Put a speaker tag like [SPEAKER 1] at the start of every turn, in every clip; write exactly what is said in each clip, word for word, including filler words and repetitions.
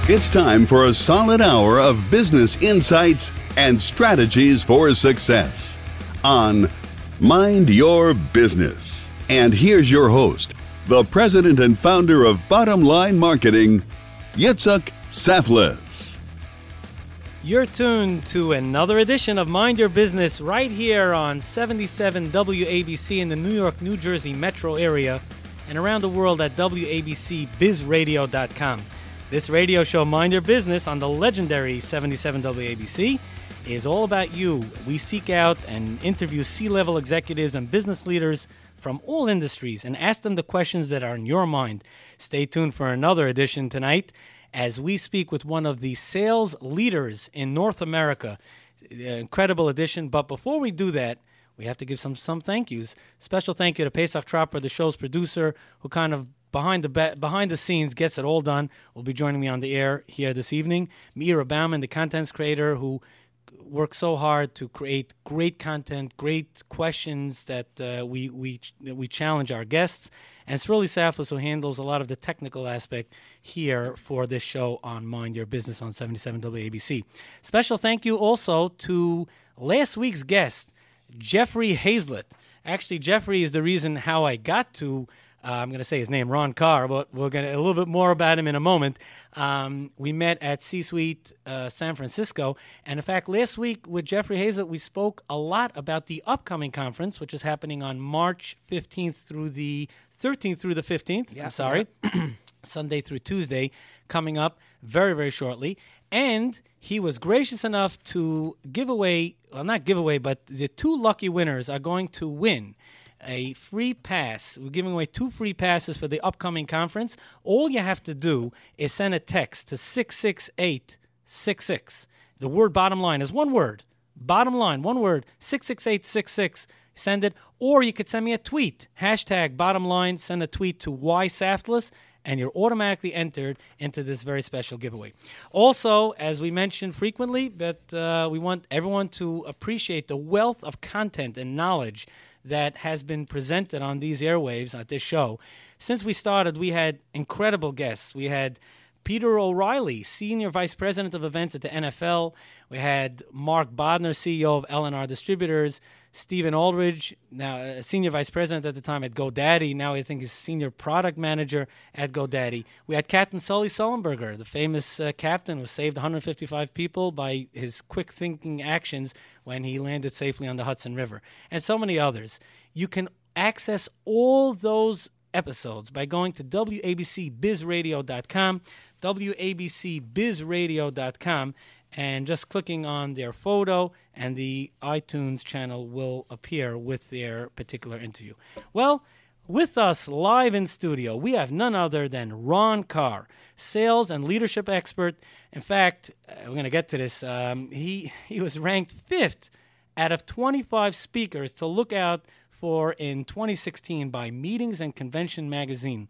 [SPEAKER 1] It's time for a solid hour of business insights and strategies for success on Mind Your Business. And here's your host, the president and founder of Bottom Line Marketing, Yitzhak Saflis.
[SPEAKER 2] You're tuned to another edition of Mind Your Business right here on seventy-seven W A B C in the New York, New Jersey metro area and around the world at W A B C biz radio dot com. This radio show, Mind Your Business, on the legendary seventy-seven W A B C, is all about you. We seek out and interview C-level executives and business leaders from all industries and ask them the questions that are in your mind. Stay tuned for another edition tonight as we speak with one of the sales leaders in North America. Incredible edition. But before we do that, we have to give some some thank yous. Special thank you to Pesach Tropper, the show's producer, who kind of behind the be- behind the scenes gets it all done. Will be joining me on the air here this evening. Meira Bauman, the contents creator, who works so hard to create great content, great questions that uh, we we we challenge our guests. And Srili Saflis, who handles a lot of the technical aspect here for this show on Mind Your Business on seventy-seven W A B C. Special thank you also to last week's guest, Jeffrey Hazlett. Actually, Jeffrey is the reason how I got to Uh, I'm going to say his name, Ron Carr, but we're going to a little bit more about him in a moment. Um, we met at C-Suite uh, San Francisco. And in fact, last week with Jeffrey Hazlett, we spoke a lot about the upcoming conference, which is happening on March fifteenth through the thirteenth through the fifteenth. Yeah, I'm sorry. Yeah. Sunday through Tuesday coming up very, very shortly. And he was gracious enough to give away, well, not give away, but the two lucky winners are going to win a free pass. We're giving away two free passes for the upcoming conference. All you have to do is send a text to six six eight six six. The word bottom line is one word. Bottom line, one word, six six eight six six. Send it. Or you could send me a tweet. Hashtag bottom line. Send a tweet to Y Saflis, and you're automatically entered into this very special giveaway. Also, as we mentioned frequently, but uh, we want everyone to appreciate the wealth of content and knowledge that has been presented on these airwaves at this show. Since we started, we had incredible guests. We had Peter O'Reilly, Senior Vice President of Events at the N F L. We had Mark Bodner, C E O of L and R Distributors. Stephen Aldridge, now uh, Senior Vice President at the time at GoDaddy. Now I think he's Senior Product Manager at GoDaddy. We had Captain Sully Sullenberger, the famous uh, captain who saved one hundred fifty-five people by his quick thinking actions when he landed safely on the Hudson River. And so many others. You can access all those episodes by going to W A B C biz radio dot com, W A B C biz radio dot com, and just clicking on their photo, and the iTunes channel will appear with their particular interview. Well, with us live in studio, we have none other than Ron Carr, sales and leadership expert. In fact, uh, we're going to get to this. Um, he, he was ranked fifth out of twenty-five speakers to look out for in twenty sixteen by Meetings and Convention magazine.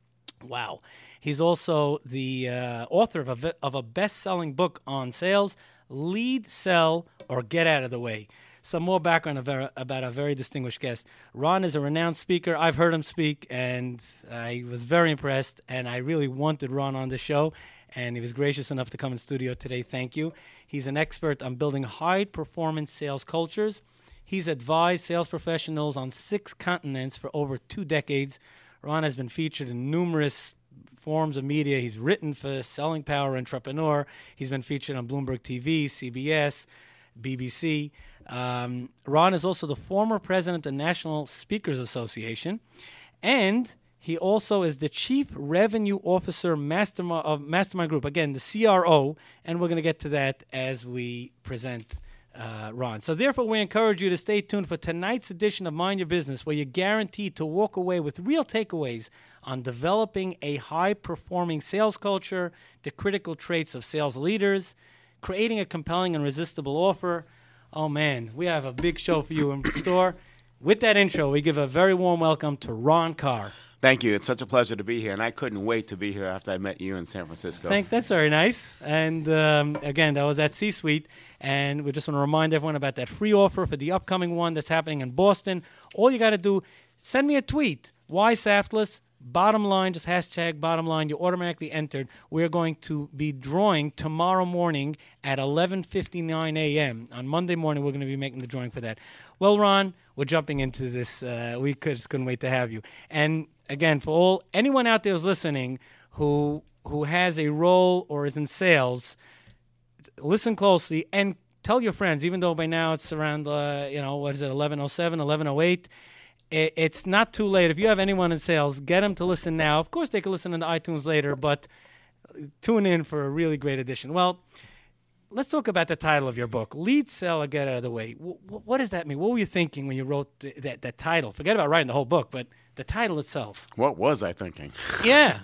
[SPEAKER 2] Wow. He's also the uh, author of a, of a best-selling book on sales, Lead, Sell, or Get Out of the Way. Some more background about a very distinguished guest. Ron is a renowned speaker. I've heard him speak, and I was very impressed, and I really wanted Ron on the show, and he was gracious enough to come in studio today. Thank you. He's an expert on building high-performance sales cultures. He's advised sales professionals on six continents for over two decades. Ron has been featured in numerous forms of media. He's written for Selling Power Entrepreneur. He's been featured on Bloomberg T V, C B S, B B C. Um, Ron is also the former president of the National Speakers Association, and he also is the Chief Revenue Officer Mastermind of Mastermind Group. Again, the C R O, and we're going to get to that as we present Uh, Ron. So therefore, we encourage you to stay tuned for tonight's edition of Mind Your Business, where you're guaranteed to walk away with real takeaways on developing a high-performing sales culture, the critical traits of sales leaders, creating a compelling and irresistible offer. Oh, man, we have a big show for you in store. With that intro, we give a very warm welcome to Ron Carr.
[SPEAKER 3] Thank you. It's such a pleasure to be here, and I couldn't wait to be here after I met you in San Francisco.
[SPEAKER 2] Thank, that's very nice. And um, again, that was at C-Suite, and we just want to remind everyone about that free offer for the upcoming one that's happening in Boston. All you got to do, send me a tweet, Y Saflis, Bottom line, just hashtag bottom line, you're automatically entered. We're going to be drawing tomorrow morning at eleven fifty-nine a.m. On Monday morning, we're going to be making the drawing for that. Well, Ron, we're jumping into this. Uh, we could, just couldn't wait to have you. And again, for all anyone out there who's listening who who has a role or is in sales, listen closely and tell your friends, even though by now it's around, uh, you know, what is it, eleven oh seven, eleven oh eight. It's not too late. If you have anyone in sales, get them to listen now. Of course, they can listen on the iTunes later, but tune in for a really great edition. Well, let's talk about the title of your book, Lead, Sell, or Get Out of the Way. W- what does that mean? What were you thinking when you wrote th- that, that title? Forget about writing the whole book, but the title itself.
[SPEAKER 3] What was I thinking?
[SPEAKER 2] Yeah.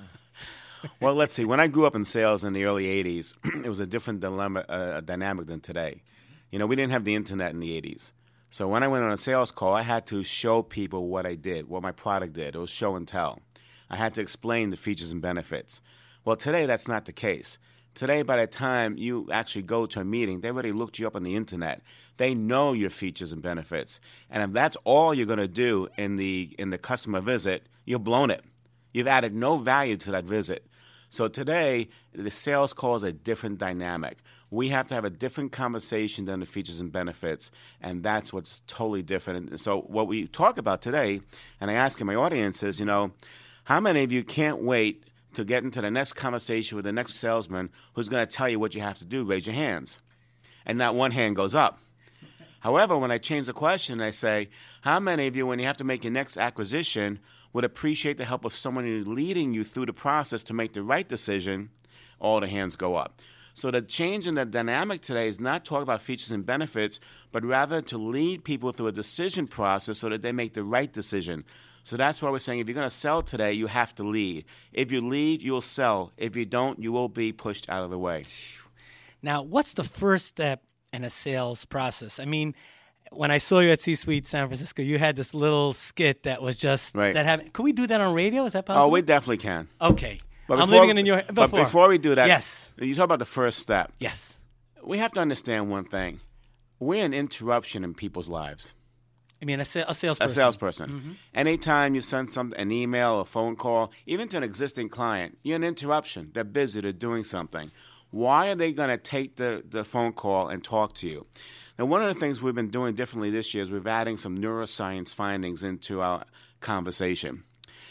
[SPEAKER 3] Well, let's see. When I grew up in sales in the early eighties, it was a different dilemma, uh, dynamic than today. You know, we didn't have the internet in the eighties. So when I went on a sales call, I had to show people what I did, what my product did. It was show and tell. I had to explain the features and benefits. Well, today that's not the case. Today, by the time you actually go to a meeting, they already looked you up on the internet. They know your features and benefits. And if that's all you're going to do in the in the customer visit, you've blown it. You've added no value to that visit. So today, the sales call is a different dynamic. We have to have a different conversation than the features and benefits, and that's what's totally different. And so what we talk about today, and I ask in my audience is, you know, how many of you can't wait to get into the next conversation with the next salesman who's going to tell you what you have to do? Raise your hands. And not one hand goes up. However, when I change the question, I say, how many of you, when you have to make your next acquisition, would appreciate the help of someone who's leading you through the process to make the right decision? All the hands go up. So the change in the dynamic today is not talk about features and benefits, but rather to lead people through a decision process so that they make the right decision. So that's why we're saying if you're going to sell today, you have to lead. If you lead, you'll sell. If you don't, you will be pushed out of the way.
[SPEAKER 2] Now, what's the first step in a sales process? I mean, when I saw you at C-Suite San Francisco, you had this little skit that was just
[SPEAKER 3] right.
[SPEAKER 2] that happened. Could we do that on radio? Is that possible?
[SPEAKER 3] Oh, we definitely can.
[SPEAKER 2] Okay.
[SPEAKER 3] But
[SPEAKER 2] I'm
[SPEAKER 3] before,
[SPEAKER 2] leaving it in your before.
[SPEAKER 3] But before we do that,
[SPEAKER 2] yes.
[SPEAKER 3] You talk about the first step.
[SPEAKER 2] Yes.
[SPEAKER 3] We have to understand one thing. We're an interruption in people's lives.
[SPEAKER 2] I mean, a, sa- a salesperson.
[SPEAKER 3] A salesperson.
[SPEAKER 2] Mm-hmm.
[SPEAKER 3] Anytime you send some an email, a phone call, even to an existing client, you're an interruption. They're busy. They're doing something. Why are they going to take the, the phone call and talk to you? Now, one of the things we've been doing differently this year is we're adding some neuroscience findings into our conversation.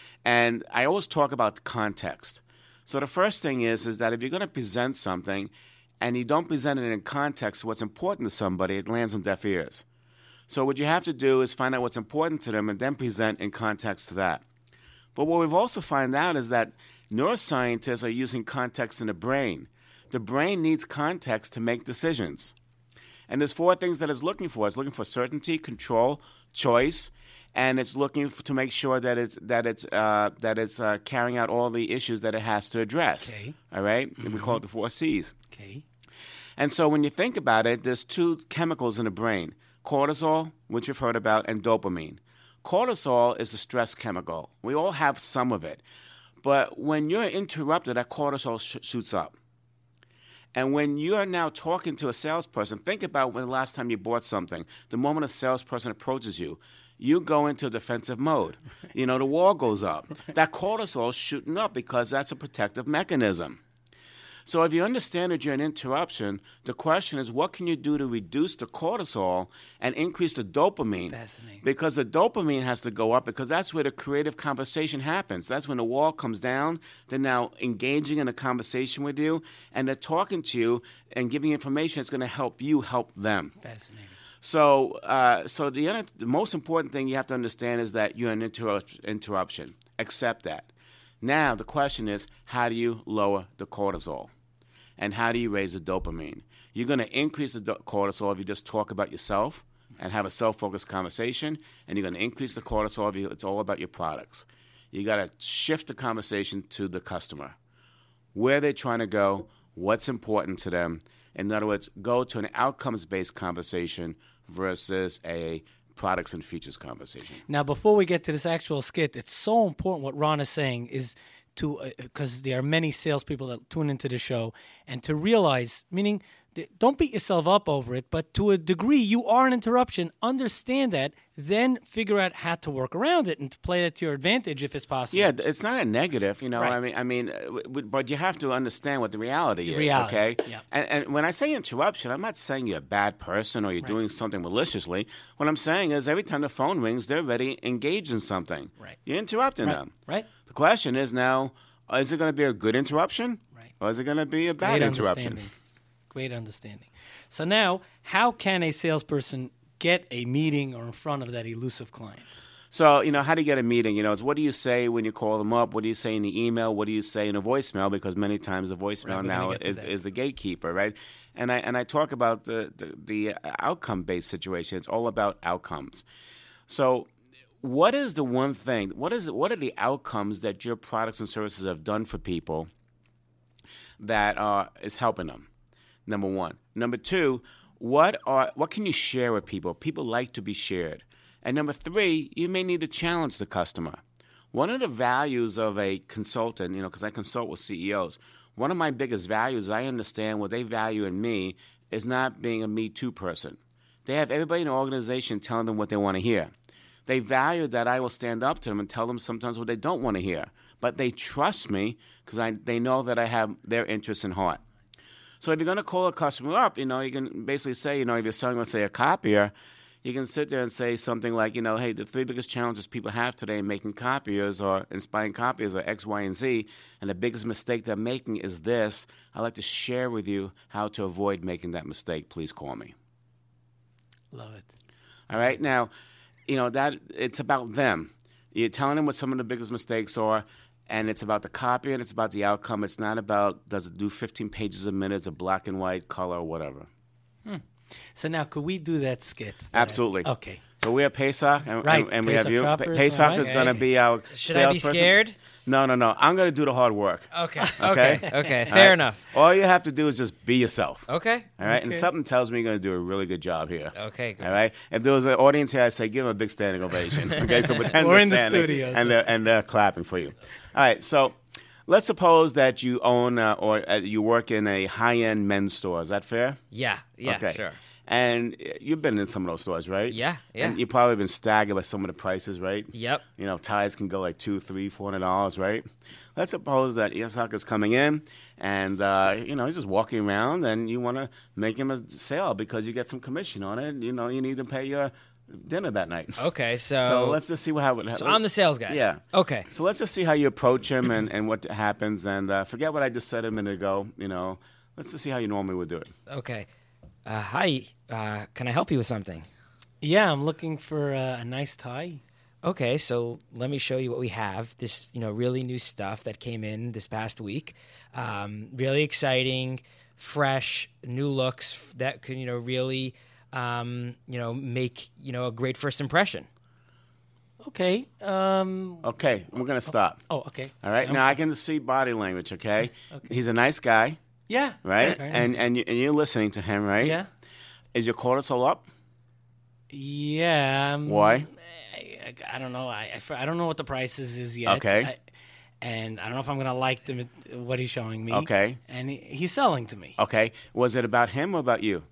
[SPEAKER 3] And I always talk about context. So the first thing is, is that if you're going to present something and you don't present it in context, what's important to somebody, it lands on deaf ears. So what you have to do is find out what's important to them and then present in context to that. But what we've also found out is that neuroscientists are using context in the brain. The brain needs context to make decisions. And there's four things that it's looking for. It's looking for certainty, control, choice, and it's looking for, to make sure that it's that it's uh, that it's uh, carrying out all the issues that it has to address.
[SPEAKER 2] Okay.
[SPEAKER 3] All right?
[SPEAKER 2] Mm-hmm.
[SPEAKER 3] We call it the four C's.
[SPEAKER 2] Okay.
[SPEAKER 3] And so when you think about it, there's two chemicals in the brain, cortisol, which you've heard about, and dopamine. Cortisol is the stress chemical. We all have some of it. But when you're interrupted, that cortisol sh- shoots up. And when you are now talking to a salesperson, think about when the last time you bought something. The moment a salesperson approaches you, you go into defensive mode. You know, the wall goes up. That cortisol is shooting up because that's a protective mechanism. So if you understand that you're an interruption, the question is, what can you do to reduce the cortisol and increase the dopamine?
[SPEAKER 2] Fascinating.
[SPEAKER 3] Because the dopamine has to go up because that's where the creative conversation happens. That's when the wall comes down. They're now engaging in a conversation with you, and they're talking to you and giving information that's going to help you help them.
[SPEAKER 2] Fascinating.
[SPEAKER 3] So, uh, so the, other, the most important thing you have to understand is that you're an interrupt, interruption. Accept that. Now, the question is, how do you lower the cortisol? And how do you raise the dopamine? You're going to increase the do- cortisol if you just talk about yourself and have a self-focused conversation, and you're going to increase the cortisol if you, it's all about your products. You got to shift the conversation to the customer. Where they're trying to go, what's important to them. In other words, go to an outcomes-based conversation versus a products and features conversation.
[SPEAKER 2] Now, before we get to this actual skit, it's so important what Ron is saying is to, because uh, there are many salespeople that tune into the show, and to realize, meaning th- don't beat yourself up over it, but to a degree, you are an interruption. Understand that, then figure out how to work around it and to play it to your advantage if it's possible.
[SPEAKER 3] Yeah, it's not a negative, you know.
[SPEAKER 2] Right.
[SPEAKER 3] I mean, I mean, uh, w- w- but you have to understand what the reality is,
[SPEAKER 2] reality,
[SPEAKER 3] okay?
[SPEAKER 2] yeah.
[SPEAKER 3] And, and when I say interruption, I'm not saying you're a bad person or you're
[SPEAKER 2] Right.
[SPEAKER 3] doing something maliciously. What I'm saying is, every time the phone rings, they're already engaged in something.
[SPEAKER 2] Right.
[SPEAKER 3] You're interrupting
[SPEAKER 2] Right.
[SPEAKER 3] them.
[SPEAKER 2] Right.
[SPEAKER 3] The question is now: is it going to be a good interruption,
[SPEAKER 2] Right.
[SPEAKER 3] or is it going to be a bad
[SPEAKER 2] Great
[SPEAKER 3] interruption?
[SPEAKER 2] understanding. Great understanding. So now, how can a salesperson get a meeting or in front of that elusive client?
[SPEAKER 3] So, you know, how do you get a meeting? You know, it's what do you say when you call them up? What do you say in the email? What do you say in a voicemail? Because many times the voicemail
[SPEAKER 2] Right, we're
[SPEAKER 3] now
[SPEAKER 2] gonna get to
[SPEAKER 3] is
[SPEAKER 2] that.
[SPEAKER 3] is the gatekeeper, right? And I and I talk about the the, the outcome based situation. It's all about outcomes. So, what is the one thing? What is what are the outcomes that your products and services have done for people that uh, is helping them? Number one. Number two, what are what can you share with people? People like to be shared. And number three, you may need to challenge the customer. One of the values of a consultant, you know, because I consult with C E Os, one of my biggest values, I understand what they value in me is not being a Me Too person. They have everybody in the organization telling them what they want to hear. They value that I will stand up to them and tell them sometimes what they don't want to hear. But they trust me because I they know that I have their interests in heart. So if you're going to call a customer up, you know, you can basically say, you know, if you're selling, let's say, a copier, you can sit there and say something like, you know, hey, the three biggest challenges people have today in making copiers or inspiring copiers are X, Y, and Z, and the biggest mistake they're making is this. I'd like to share with you how to avoid making that mistake. Please call me.
[SPEAKER 2] Love it.
[SPEAKER 3] All right? Now, you know, that it's about them. You're telling them what some of the biggest mistakes are, and it's about the copy and it's about the outcome. It's not about does it do fifteen pages a minute, it's a black and white, color, whatever.
[SPEAKER 2] Hmm. So now, could we do that skit?
[SPEAKER 3] Absolutely.
[SPEAKER 2] Okay.
[SPEAKER 3] So we have Pesach, and,
[SPEAKER 2] Right,
[SPEAKER 3] and, and we
[SPEAKER 2] Pesach
[SPEAKER 3] have you.
[SPEAKER 2] Choppers,
[SPEAKER 3] Pesach
[SPEAKER 2] all right.
[SPEAKER 3] is going to
[SPEAKER 4] Okay.
[SPEAKER 3] be our
[SPEAKER 4] Should I be
[SPEAKER 3] salesperson.
[SPEAKER 4] scared?
[SPEAKER 3] No, no, no. I'm going to do the hard work.
[SPEAKER 4] Okay.
[SPEAKER 3] Okay?
[SPEAKER 4] Okay. Okay.
[SPEAKER 3] All
[SPEAKER 4] Fair
[SPEAKER 3] right?
[SPEAKER 4] enough.
[SPEAKER 3] All you have to do is just be yourself.
[SPEAKER 4] Okay.
[SPEAKER 3] All right? And
[SPEAKER 2] Okay.
[SPEAKER 3] something tells me you're going to do a really good job here.
[SPEAKER 4] Okay. Good.
[SPEAKER 3] All right. If there was an audience here, I'd say give them a big standing ovation. Okay. So pretend
[SPEAKER 2] We're
[SPEAKER 3] they're
[SPEAKER 2] in the
[SPEAKER 3] standing
[SPEAKER 2] studio,
[SPEAKER 3] and
[SPEAKER 2] so-
[SPEAKER 3] they're and they're clapping for you. All right. So let's suppose that you own uh, or uh, you work in a high-end men's store. Is that fair?
[SPEAKER 4] Yeah. Yeah.
[SPEAKER 3] Okay.
[SPEAKER 4] Sure.
[SPEAKER 3] And uh, you've been in some of those stores, right?
[SPEAKER 4] Yeah. Yeah.
[SPEAKER 3] And you've probably been staggered by some of the prices, right?
[SPEAKER 4] Yep.
[SPEAKER 3] You know, ties can go like two, three, four hundred dollars, right? Let's suppose that Isak is coming in, and uh, you know he's just walking around, and you want to make him a sale because you get some commission on it. You know, you need to pay your dinner that night.
[SPEAKER 4] Okay. So.
[SPEAKER 3] So let's just see what happens.
[SPEAKER 4] So I'm the sales guy.
[SPEAKER 3] Yeah.
[SPEAKER 4] Okay.
[SPEAKER 3] So let's just see how you approach him and, and what happens, and uh, forget what I just said a minute ago. You know, let's just see how you normally would do it.
[SPEAKER 4] Okay. Uh, hi. Uh, can I help you with something?
[SPEAKER 2] Yeah, I'm looking for uh, a nice tie.
[SPEAKER 4] Okay, so let me show you what we have. This, you know, really new stuff that came in this past week. Um, really exciting, fresh, new looks f- that could, you know, really, um, you know, make, you know, a great first impression.
[SPEAKER 2] Okay. Um.
[SPEAKER 3] Okay, we're gonna stop.
[SPEAKER 2] Oh, okay.
[SPEAKER 3] All right.
[SPEAKER 2] Um,
[SPEAKER 3] Now I can see body language. Okay.
[SPEAKER 2] Okay.
[SPEAKER 3] He's a nice guy,
[SPEAKER 2] Yeah.
[SPEAKER 3] right?
[SPEAKER 2] Very nice.
[SPEAKER 3] And and you, and you're listening to him, right?
[SPEAKER 2] Yeah.
[SPEAKER 3] Is your cortisol up?
[SPEAKER 2] Yeah. Um,
[SPEAKER 3] Why?
[SPEAKER 2] I, I, I don't know. I, I I don't know what the prices is yet.
[SPEAKER 3] Okay.
[SPEAKER 2] I, and I don't know if I'm gonna like them what he's showing me.
[SPEAKER 3] Okay.
[SPEAKER 2] And he, he's selling to me.
[SPEAKER 3] Okay. Was it about him or about you?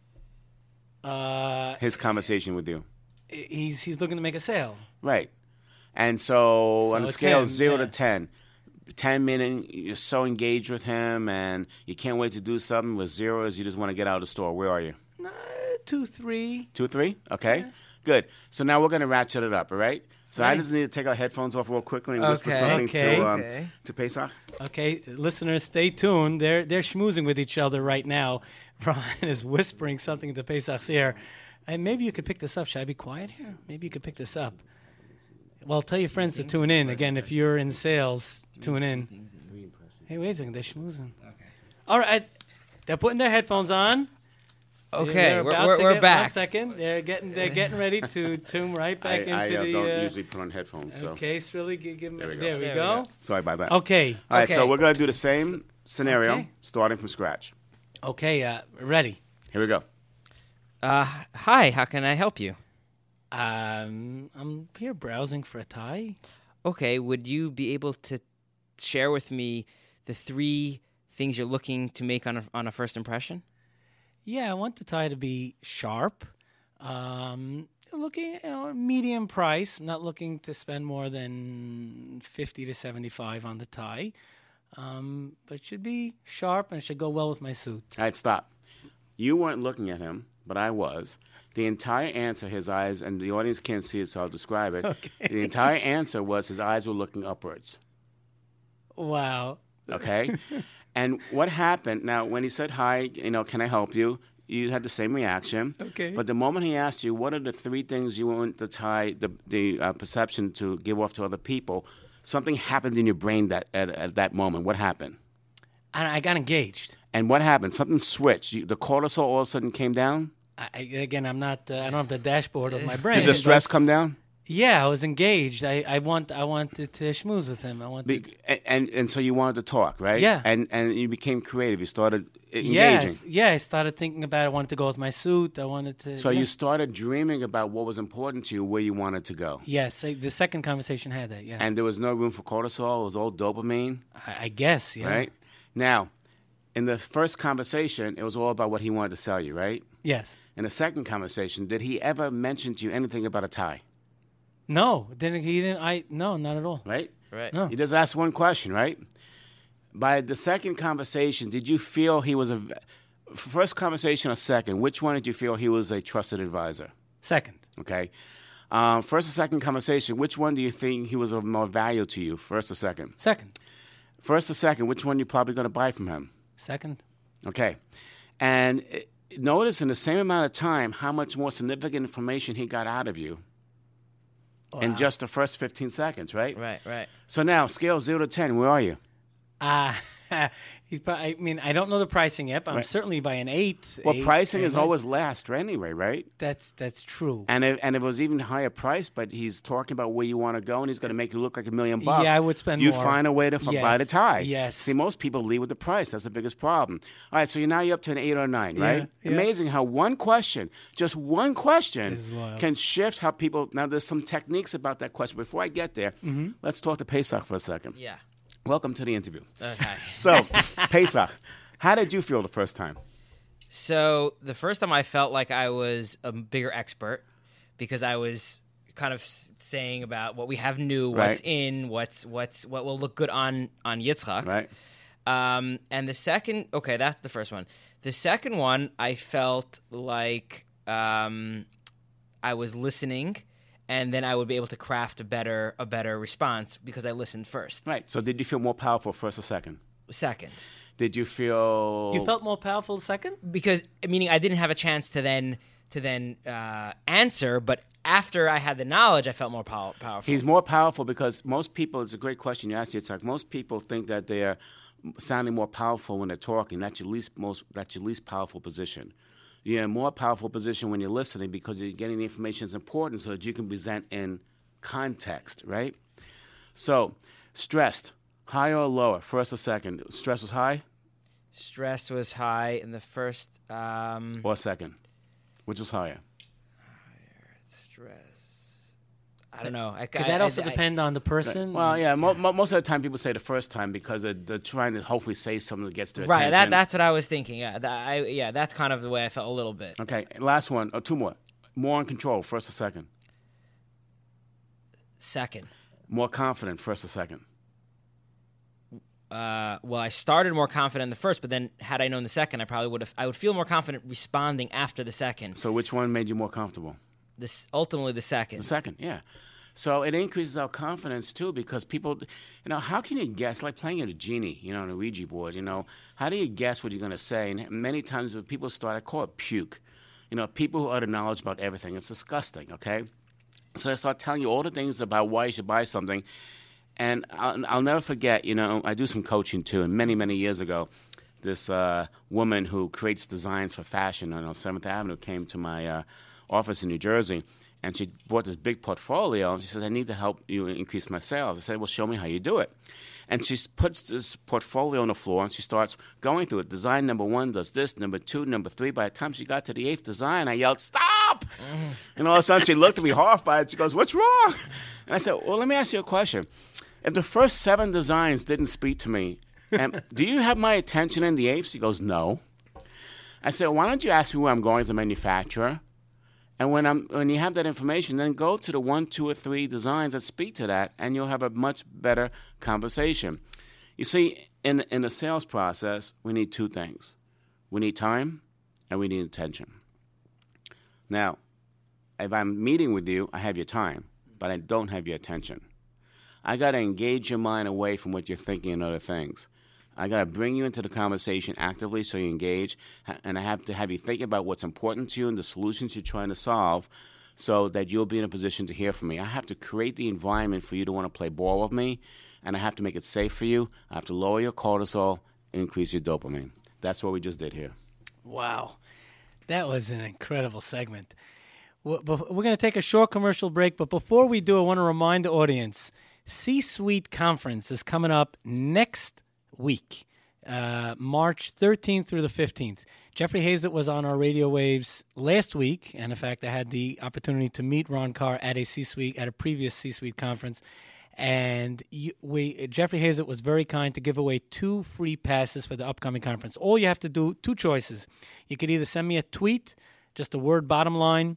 [SPEAKER 2] Uh,
[SPEAKER 3] His conversation with you.
[SPEAKER 2] he's he's looking to make a sale.
[SPEAKER 3] Right. And so,
[SPEAKER 2] So
[SPEAKER 3] on a
[SPEAKER 2] it's
[SPEAKER 3] scale
[SPEAKER 2] him,
[SPEAKER 3] of zero
[SPEAKER 2] yeah.
[SPEAKER 3] to ten, ten meaning you're so engaged with him and you can't wait to do something. With zero is you just want to get out of the store. Where are you?
[SPEAKER 2] Nah, two, three.
[SPEAKER 3] Two or three? Okay. Good. So now we're going to ratchet it up, all right? So I
[SPEAKER 2] Right.
[SPEAKER 3] just need to take our headphones off real quickly and whisper
[SPEAKER 4] Okay.
[SPEAKER 3] something
[SPEAKER 2] Okay.
[SPEAKER 3] to um,
[SPEAKER 4] Okay.
[SPEAKER 3] to Pesach.
[SPEAKER 2] Okay, listeners, stay tuned. They're they're schmoozing with each other right now. Ron is whispering something into Pesach's ear. And maybe you could pick this up. Should I be quiet here? Maybe you could pick this up. Well, tell your friends to tune in. Again, if you're in sales, tune in. Hey, wait a second. They're schmoozing. Okay. All right. They're putting their headphones on.
[SPEAKER 4] Okay,
[SPEAKER 2] They're
[SPEAKER 4] we're,
[SPEAKER 2] about
[SPEAKER 4] we're,
[SPEAKER 2] to
[SPEAKER 4] we're
[SPEAKER 2] get-
[SPEAKER 4] back.
[SPEAKER 2] One second. They're getting they're getting ready to tune right back
[SPEAKER 3] I,
[SPEAKER 2] into
[SPEAKER 3] I uh,
[SPEAKER 2] the.
[SPEAKER 3] don't
[SPEAKER 2] uh,
[SPEAKER 3] usually put on headphones, so
[SPEAKER 2] Okay, it's really give, give
[SPEAKER 3] There we go.
[SPEAKER 2] There we
[SPEAKER 4] There we
[SPEAKER 2] go.
[SPEAKER 4] go.
[SPEAKER 3] sorry about that.
[SPEAKER 2] Okay.
[SPEAKER 3] All right, so
[SPEAKER 4] Okay.
[SPEAKER 3] we're going to do the same scenario,
[SPEAKER 2] okay.
[SPEAKER 3] starting from scratch.
[SPEAKER 2] Okay. Uh, ready.
[SPEAKER 3] Here we go.
[SPEAKER 4] Uh, hi, how can I help you?
[SPEAKER 2] Um, I'm here browsing for a tie.
[SPEAKER 4] Okay, would you be able to share with me the three things you're looking to make on a, on a first impression?
[SPEAKER 2] Yeah, I want the tie to be sharp. Um, looking, you know, medium price. Not looking to spend more than fifty to seventy-five on the tie. Um, but it should be sharp and it should go well with my suit.
[SPEAKER 3] All right, stop. You weren't looking at him, but I was. The entire answer, his eyes, and the audience can't see it, so I'll describe it.
[SPEAKER 2] Okay.
[SPEAKER 3] The entire answer was his eyes were looking upwards.
[SPEAKER 2] Wow.
[SPEAKER 3] Okay? And what happened, now, when he said, hi, you know, can I help you? You had the same reaction.
[SPEAKER 2] Okay.
[SPEAKER 3] But the moment he asked you, what are the three things you want to tie the, the uh, perception to give off to other people, something happened in your brain that at, at that moment. What happened?
[SPEAKER 2] And I got engaged.
[SPEAKER 3] And what happened? Something switched. You, the cortisol all of a sudden came down?
[SPEAKER 2] I, I- again, I'm not. Uh, I don't have the dashboard of my brain.
[SPEAKER 3] Did the stress
[SPEAKER 2] but-
[SPEAKER 3] come down?
[SPEAKER 2] Yeah, I was engaged. I, I want. I wanted to schmooze with him. I wanted.
[SPEAKER 3] Be, and, and and so you wanted to talk, right?
[SPEAKER 2] Yeah.
[SPEAKER 3] And and you became creative. You started engaging.
[SPEAKER 2] Yes, yeah. I started thinking about it. I wanted to go with my suit. I wanted to.
[SPEAKER 3] So
[SPEAKER 2] yeah.
[SPEAKER 3] you started dreaming about what was important to you, where you wanted to go.
[SPEAKER 2] Yes, I, the second conversation had that. Yeah.
[SPEAKER 3] And there was no room for cortisol. It was all dopamine,
[SPEAKER 2] I, I guess. Yeah.
[SPEAKER 3] right? Now, in the first conversation, it was all about what he wanted to sell you, right?
[SPEAKER 2] Yes.
[SPEAKER 3] In the second conversation, did he ever mention to you anything about a tie,
[SPEAKER 2] No, didn't he? Didn't I? No, not at all.
[SPEAKER 3] right?
[SPEAKER 4] Right.
[SPEAKER 2] No.
[SPEAKER 3] He just asked one question, right? By the second conversation, did you feel he was a first conversation or second? Which one did you feel he was a trusted advisor?
[SPEAKER 2] Second.
[SPEAKER 3] Okay. Um, first or second conversation, which one do you think he was of more value to you? First or second?
[SPEAKER 2] Second.
[SPEAKER 3] First or second, which one you probably going to buy from him?
[SPEAKER 2] Second.
[SPEAKER 3] Okay. And uh, notice in the same amount of time how much more significant information he got out of you in
[SPEAKER 2] Wow.
[SPEAKER 3] just the first fifteen seconds, right?
[SPEAKER 4] Right, right.
[SPEAKER 3] So now, scale zero to ten, where are you?
[SPEAKER 2] Uh, he's probably, I mean, I don't know the pricing yet, but I'm
[SPEAKER 3] Right.
[SPEAKER 2] certainly by an eight.
[SPEAKER 3] Well,
[SPEAKER 2] eight,
[SPEAKER 3] pricing
[SPEAKER 2] eight,
[SPEAKER 3] is
[SPEAKER 2] nine.
[SPEAKER 3] always last anyway, right?
[SPEAKER 2] That's that's true.
[SPEAKER 3] And if, and if it was even higher price, but he's talking about where you want to go, and he's going to make you look like a million bucks.
[SPEAKER 2] Yeah, I would spend
[SPEAKER 3] You'd
[SPEAKER 2] more.
[SPEAKER 3] find a way to f- buy the
[SPEAKER 2] Yes,
[SPEAKER 3] tie.
[SPEAKER 2] yes.
[SPEAKER 3] See, most people lead with the price. That's the biggest problem. All right, so you're now you're up to an eight or a nine, right?
[SPEAKER 2] Yeah, yeah.
[SPEAKER 3] Amazing how one question, just one question,
[SPEAKER 2] Is wild.
[SPEAKER 3] can shift how people. Now, there's some techniques about that question. Before I get there,
[SPEAKER 2] Mm-hmm.
[SPEAKER 3] let's talk to Pesach for a second.
[SPEAKER 4] Yeah.
[SPEAKER 3] Welcome to the interview.
[SPEAKER 4] Okay.
[SPEAKER 3] So, Pesach, how did you feel the first time?
[SPEAKER 4] So the first time I felt like I was a bigger expert because I was kind of s- saying about what we have new, what's
[SPEAKER 3] Right.
[SPEAKER 4] in, what's what's what will look good on on Yitzchak.
[SPEAKER 3] Right?
[SPEAKER 4] Um, and the second, okay, that's the first one. The second one, I felt like um, I was listening, and then I would be able to craft a better a better response because I listened first.
[SPEAKER 3] Right. So, did you feel more powerful first or second?
[SPEAKER 4] Second,
[SPEAKER 3] Did you feel
[SPEAKER 2] You felt more powerful second?
[SPEAKER 4] because meaning I didn't have a chance to then to then uh, answer, but after I had the knowledge, I felt more pow- powerful.
[SPEAKER 3] He's more powerful because most people, it's a great question you asked, Yitzhak. Most people think that they're sounding more powerful when they're talking. That's your least most that's your least powerful position. You're in a more powerful position when you're listening because you're getting the information that's important so that you can present in context, right? So, stressed, higher or lower, first or second? Stress was high
[SPEAKER 4] Stress was high in the first um,
[SPEAKER 3] or second? Which was higher?
[SPEAKER 4] stress. I don't know. I,
[SPEAKER 2] Could
[SPEAKER 4] I-
[SPEAKER 2] that
[SPEAKER 4] I-
[SPEAKER 2] also
[SPEAKER 4] I-
[SPEAKER 2] depend on the person?
[SPEAKER 3] Well, yeah, mo- mo- most of the time people say the first time because they're, they're trying to hopefully say something that gets their
[SPEAKER 4] Right.
[SPEAKER 3] attention.
[SPEAKER 4] That that's what I was thinking. Yeah. That, I, yeah. That's kind of the way I felt a little bit.
[SPEAKER 3] Okay, last one, or two more. More in control, first or second?
[SPEAKER 4] Second.
[SPEAKER 3] More confident, first or second?
[SPEAKER 4] Uh, well, I started more confident in the first, but then had I known the second, I probably would have. I would feel more confident responding after the second.
[SPEAKER 3] So which one made you more comfortable?
[SPEAKER 4] This ultimately the second.
[SPEAKER 3] The second, yeah. So it increases our confidence too because people, you know, how can you guess? Like playing at a genie, you know, on a Ouija board, you know, how do you guess what you're going to say? And many times when people start, I call it puke. You know, people who are the knowledge about everything, it's disgusting, okay? So they start telling you all the things about why you should buy something. And I'll, I'll never forget, you know, I do some coaching too, and many, many years ago, this uh, woman who creates designs for fashion on seventh Avenue came to my uh, office in New Jersey, and she bought this big portfolio, and she said, I need to help you increase my sales. I said, well, show me how you do it. And she puts this portfolio on the floor, and she starts going through it. Design number one does this, number two, number three. By the time she got to the eighth design, I yelled, stop! Mm. And all of a sudden, she looked at me horrified. She goes, what's wrong? And I said, well, let me ask you a question. If the first seven designs didn't speak to me, and do you have my attention in the eighth? She goes, no. I said, why don't you ask me where I'm going as a manufacturer? And when I'm when you have that information, then go to the one, two, or three designs that speak to that, and you'll have a much better conversation. You see, in in the sales process, we need two things. We need time, and we need attention. Now, if I'm meeting with you, I have your time, but I don't have your attention. I got to engage your mind away from what you're thinking and other things. I got to bring you into the conversation actively so you engage, and I have to have you think about what's important to you and the solutions you're trying to solve so that you'll be in a position to hear from me. I have to create the environment for you to want to play ball with me, and I have to make it safe for you. I have to lower your cortisol, increase your dopamine. That's what we just did here.
[SPEAKER 2] Wow. That was an incredible segment. We're going to take a short commercial break, but before we do, I want to remind the audience, C-Suite Conference is coming up next week, uh, March thirteenth through the fifteenth. Jeffrey Hazlett was on our radio waves last week, and in fact, I had the opportunity to meet Ron Carr at a C-Suite, at a previous C-Suite conference, and you, we Jeffrey Hazlett was very kind to give away two free passes for the upcoming conference. All you have to do, two choices. You could either send me a tweet, just the word bottom line,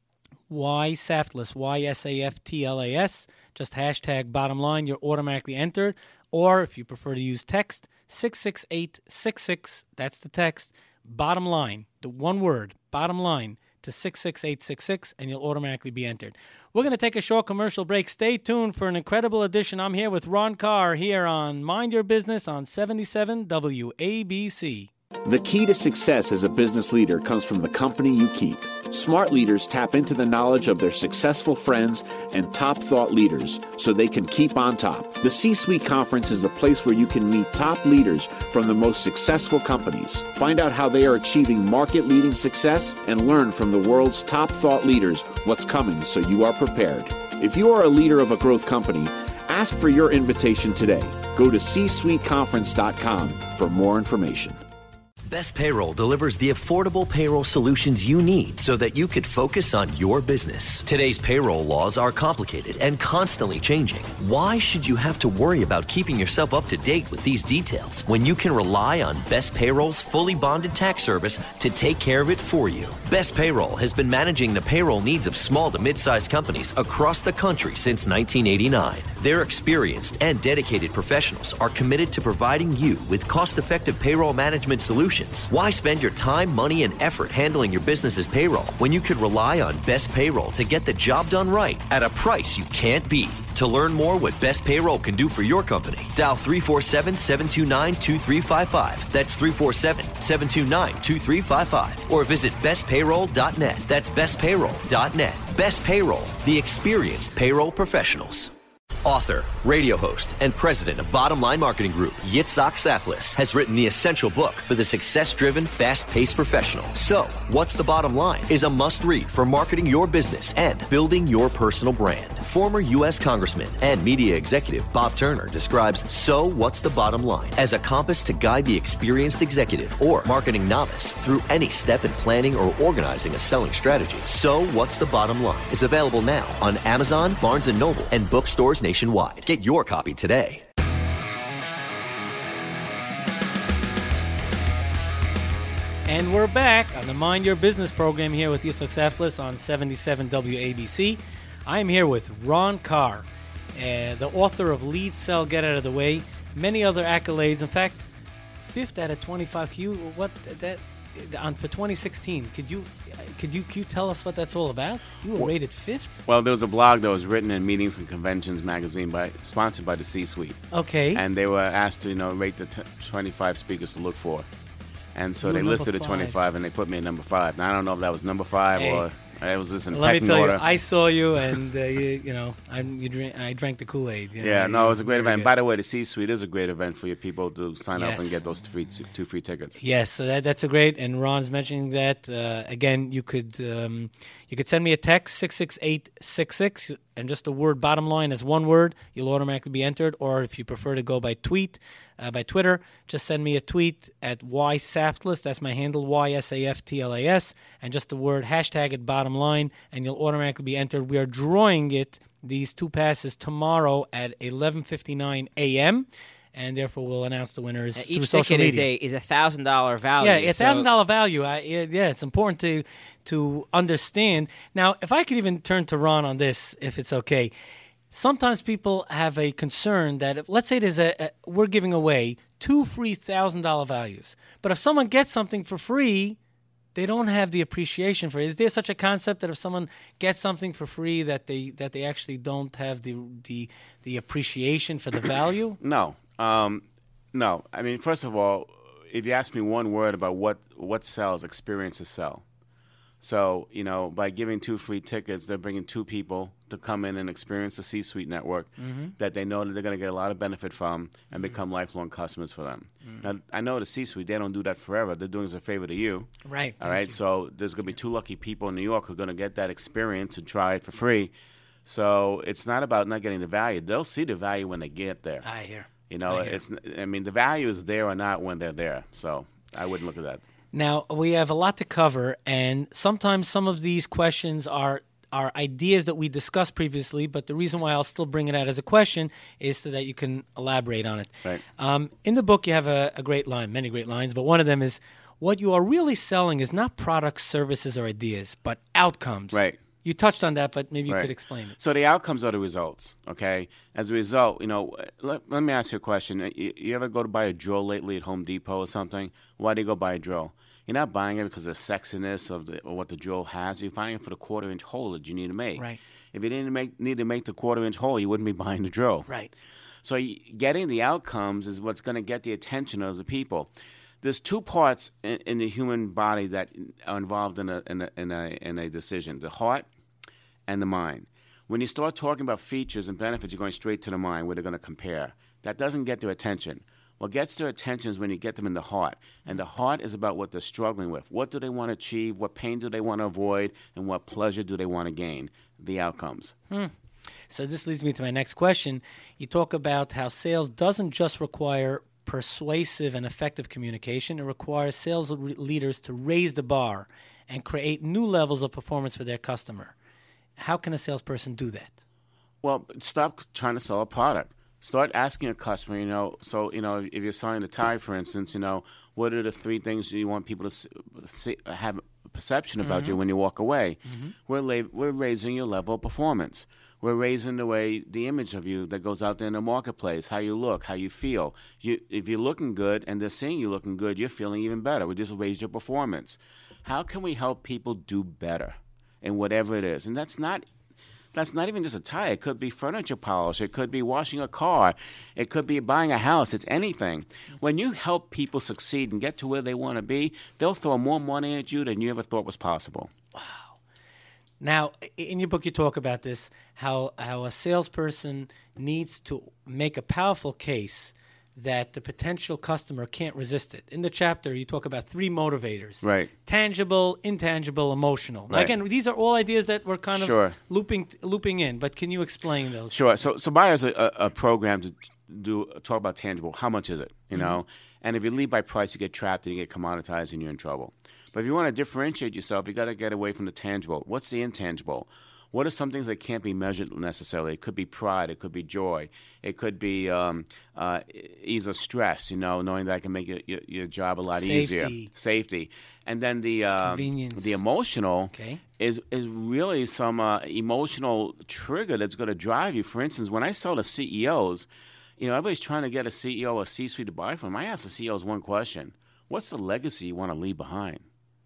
[SPEAKER 2] Y Saftlas, Y S A F T L A S, just hashtag bottom line, you're automatically entered. Or if you prefer to use text, six six eight six six, that's the text, bottom line, the one word, bottom line, to six six eight six six, and you'll automatically be entered. We're going to take a short commercial break. Stay tuned for an incredible edition. I'm here with Ron Carr here on Mind Your Business on seventy-seven W A B C.
[SPEAKER 5] The key to success as a business leader comes from the company you keep. Smart leaders tap into the knowledge of their successful friends and top thought leaders so they can keep on top. The C-Suite Conference is the place where you can meet top leaders from the most successful companies. Find out how they are achieving market-leading success and learn from the world's top thought leaders what's coming so you are prepared. If you are a leader of a growth company, ask for your invitation today. Go to c suite conference dot com for more information.
[SPEAKER 6] Best Payroll delivers the affordable payroll solutions you need so that you could focus on your business. Today's payroll laws are complicated and constantly changing. Why should you have to worry about keeping yourself up to date with these details when you can rely on Best Payroll's fully bonded tax service to take care of it for you? Best Payroll has been managing the payroll needs of small to mid-sized companies across the country since nineteen eighty-nine. Their experienced and dedicated professionals are committed to providing you with cost-effective payroll management solutions. Why spend your time, money, and effort handling your business's payroll when you could rely on Best Payroll to get the job done right at a price you can't beat? To learn more what Best Payroll can do for your company, dial three four seven, seven two nine, two three five five. That's three four seven, seven two nine, two three five five. Or visit best payroll dot net. That's best payroll dot net. Best Payroll, the experienced payroll professionals. Author, radio host, and president of Bottom Line Marketing Group, Yitzhak Saftlas, has written the essential book for the success-driven, fast-paced professional. So, What's the Bottom Line is a must-read for marketing your business and building your personal brand. Former U S Congressman and media executive Bob Turner describes So What's the Bottom Line as a compass to guide the experienced executive or marketing novice through any step in planning or organizing a selling strategy. So What's the Bottom Line is available now on Amazon, Barnes and Noble, and bookstores nationwide. Get your copy today.
[SPEAKER 2] And we're back on the Mind Your Business program here with Yitzhak Saftlas on seventy-seven W A B C. I am here with Ron Carr, uh, the author of Lead, Sell, Get Out of the Way, many other accolades. In fact, fifth out of twenty-five. Can you, what that on for twenty sixteen? Could you could you could you tell us what that's all about? You were rated fifth.
[SPEAKER 3] Well, there was a blog that was written in Meetings and Conventions magazine by sponsored by the C-Suite.
[SPEAKER 2] Okay.
[SPEAKER 3] And they were asked to you know rate the t- twenty-five speakers to look for. And so
[SPEAKER 2] You
[SPEAKER 3] they
[SPEAKER 2] were
[SPEAKER 3] listed the
[SPEAKER 2] number
[SPEAKER 3] twenty-five, and they put me at number five. Now, I don't know if that was number five
[SPEAKER 2] Hey.
[SPEAKER 3] or it was just in
[SPEAKER 2] Let me
[SPEAKER 3] pecking
[SPEAKER 2] tell
[SPEAKER 3] order.
[SPEAKER 2] you, I saw you, and uh, you, you know, I'm, you drink, I drank the Kool-Aid. You know,
[SPEAKER 3] yeah, no, it was a great
[SPEAKER 2] very
[SPEAKER 3] event.
[SPEAKER 2] good.
[SPEAKER 3] By the way, the C-Suite is a great event for your people to sign up
[SPEAKER 2] Yes.
[SPEAKER 3] and get those free, two free tickets.
[SPEAKER 2] Yes, so that that's a great. And Ron's mentioning that uh, again. You could um, you could send me a text six six eight six six, and just the word "bottom line" as one word. You'll automatically be entered. Or if you prefer to go by tweet, uh, by Twitter, just send me a tweet at Y Saftlas. That's my handle, Y S A F T L A S, and just the word hashtag at bottom line, and you'll automatically be entered. We are drawing it. These two passes tomorrow at eleven fifty-nine a.m. and therefore we'll announce the winners
[SPEAKER 4] Uh,
[SPEAKER 2] through
[SPEAKER 4] Each
[SPEAKER 2] social
[SPEAKER 4] ticket is
[SPEAKER 2] media.
[SPEAKER 4] a is a thousand dollar value.
[SPEAKER 2] Yeah, a
[SPEAKER 4] so-
[SPEAKER 2] thousand dollar value. I, yeah, yeah, it's important to to understand. Now, if I could even turn to Ron on this, if it's okay. Sometimes people have a concern that, if, let's say there's a, a we're giving away two free thousand dollar values, but if someone gets something for free, they don't have the appreciation for it. Is there such a concept that if someone gets something for free, that they that they actually don't have the the the appreciation for the value?
[SPEAKER 3] No, um, no. I mean, first of all, if you ask me one word about what what sells, experiences sell. So, you know, by giving two free tickets, they're bringing two people to come in and experience the C-Suite network mm-hmm. that they know that they're going to get a lot of benefit from and mm-hmm. become lifelong customers for them. Mm-hmm. Now, I know the C-Suite, they don't do that forever. They're doing it as a favor to you.
[SPEAKER 2] Right.
[SPEAKER 3] All right. You. So there's going to be two lucky people in New York who are going to get that experience and try it for free. So it's not about not getting the value. They'll see the value when they get there.
[SPEAKER 2] I hear.
[SPEAKER 3] You know,
[SPEAKER 2] I hear.
[SPEAKER 3] it's. I mean, the value is there or not when they're there. So I wouldn't look at that.
[SPEAKER 2] Now, we have a lot to cover, and sometimes some of these questions are are ideas that we discussed previously, but the reason why I'll still bring it out as a question is so that you can elaborate on it.
[SPEAKER 3] Right.
[SPEAKER 2] Um, in the book, you have a, a great line, many great lines, but one of them is, what you are really selling is not products, services, or ideas, but outcomes.
[SPEAKER 3] Right.
[SPEAKER 2] You touched on that, but maybe you
[SPEAKER 3] Right.
[SPEAKER 2] could explain it.
[SPEAKER 3] So the outcomes are the results, okay? As a result, you know, let, let me ask you a question. You, you ever go to buy a drill lately at Home Depot or something? Why do you go buy a drill? You're not buying it because of the sexiness of the, or what the drill has. You're buying it for the quarter-inch hole that you need to make.
[SPEAKER 2] Right.
[SPEAKER 3] If you didn't make, need to make the quarter-inch hole, you wouldn't be buying the drill.
[SPEAKER 2] Right.
[SPEAKER 3] So you, getting the outcomes is what's going to get the attention of the people. There's two parts in, in the human body that are involved in a, in a, in a, in a decision, the heart and the mind. When you start talking about features and benefits, you're going straight to the mind where they're going to compare. That doesn't get their attention. What gets their attention is when you get them in the heart. And the heart is about what they're struggling with. What do they want to achieve? What pain do they want to avoid? And what pleasure do they want to gain? The outcomes.
[SPEAKER 2] Hmm. So this leads me to my next question. You talk about how sales doesn't just require persuasive and effective communication. It requires sales re- leaders to raise the bar and create new levels of performance for their customer. How can a salesperson do that?
[SPEAKER 3] Well, stop trying to sell a product. Start asking a customer, you know, so, you know, if you're selling a tie, for instance, you know, what are the three things you want people to see, see, have a perception about mm-hmm. you when you walk away? Mm-hmm. We're, la- we're raising your level of performance. We're raising the way, the image of you that goes out there in the marketplace, how you look, how you feel. You, if you're looking good and they're seeing you looking good, you're feeling even better. We just raised your performance. How can we help people do better in whatever it is? And that's not That's not even just a tie. It could be furniture polish. It could be washing a car. It could be buying a house. It's anything. When you help people succeed and get to where they want to be, they'll throw more money at you than you ever thought was possible.
[SPEAKER 2] Wow. Now, in your book, you talk about this, how how a salesperson needs to make a powerful case that the potential customer can't resist it. In the chapter, you talk about three motivators.
[SPEAKER 3] Right.
[SPEAKER 2] Tangible, intangible, emotional. Now,
[SPEAKER 3] right.
[SPEAKER 2] again, these are all ideas that we're kind
[SPEAKER 3] sure.
[SPEAKER 2] of looping looping in, but can you explain those?
[SPEAKER 3] Sure. So so buy us a, a program to do talk about tangible. How much is it? You mm-hmm. know? And if you lead by price, you get trapped and you get commoditized and you're in trouble. But if you want to differentiate yourself, you got to get away from the tangible. What's the intangible? What are some things that can't be measured necessarily? It could be pride. It could be joy. It could be um, uh, ease of stress, you know, knowing that I can make your, your, your job a lot
[SPEAKER 2] Safety.
[SPEAKER 3] easier. Safety. And then the uh,
[SPEAKER 2] convenience.
[SPEAKER 3] The emotional
[SPEAKER 2] okay.
[SPEAKER 3] is, is really some uh, emotional trigger that's going to drive you. For instance, when I sell to C E Os, you know, everybody's trying to get a C E O or C-suite to buy from them. I ask the C E Os one question. What's the legacy you want to leave behind?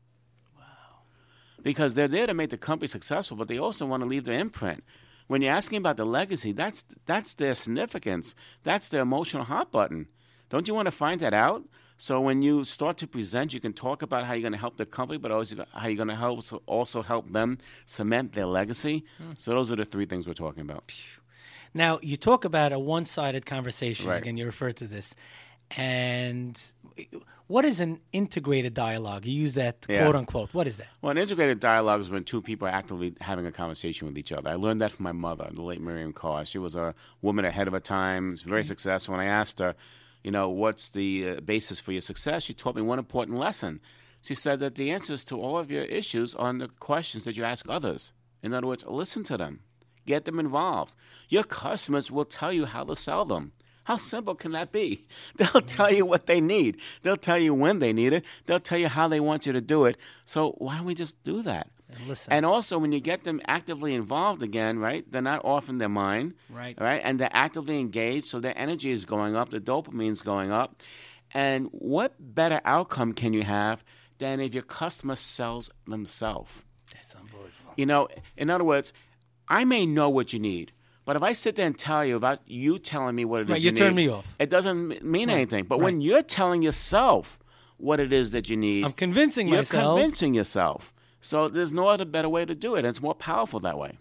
[SPEAKER 3] Because they're there to make the company successful, but they also want to leave their imprint. When you're asking about the legacy, that's that's their significance. That's their emotional hot button. Don't you want to find that out? So when you start to present, you can talk about how you're going to help the company, but also how you're going to help also help them cement their legacy. Hmm. So those are the three things we're talking about.
[SPEAKER 2] Now, you talk about a one-sided conversation.
[SPEAKER 3] Right.
[SPEAKER 2] Again, you refer to this. And what is an integrated dialogue? You use that
[SPEAKER 3] yeah.
[SPEAKER 2] quote unquote. What is that?
[SPEAKER 3] Well, an integrated dialogue is when two people are actively having a conversation with each other. I learned that from my mother, the late Miriam Carr. She was a woman ahead of her time, very mm-hmm. successful. When I asked her, you know, what's the uh, basis for your success, she taught me one important lesson. She said that the answers to all of your issues are in the questions that you ask others. In other words, listen to them. Get them involved. Your customers will tell you how to sell them. How simple can that be? They'll tell you what they need. They'll tell you when they need it. They'll tell you how they want you to do it. So why don't we just do that?
[SPEAKER 2] And listen.
[SPEAKER 3] And also, when you get them actively involved again, right, they're not off in their mind,
[SPEAKER 2] Right.
[SPEAKER 3] right, and they're actively engaged, so their energy is going up, the dopamine's going up. And what better outcome can you have than if your customer sells themselves?
[SPEAKER 2] That's unbelievable.
[SPEAKER 3] You know, in other words, I may know what you need, but if I sit there and tell you about you telling me what it is
[SPEAKER 2] Right,
[SPEAKER 3] you
[SPEAKER 2] you turn
[SPEAKER 3] need,
[SPEAKER 2] me off.
[SPEAKER 3] it doesn't m- mean
[SPEAKER 2] Right,
[SPEAKER 3] anything. But
[SPEAKER 2] right.
[SPEAKER 3] when you're telling yourself what it is that you need,
[SPEAKER 2] I'm convincing
[SPEAKER 3] you're
[SPEAKER 2] myself.
[SPEAKER 3] convincing yourself. So there's no other better way to do it, and it's more powerful that way.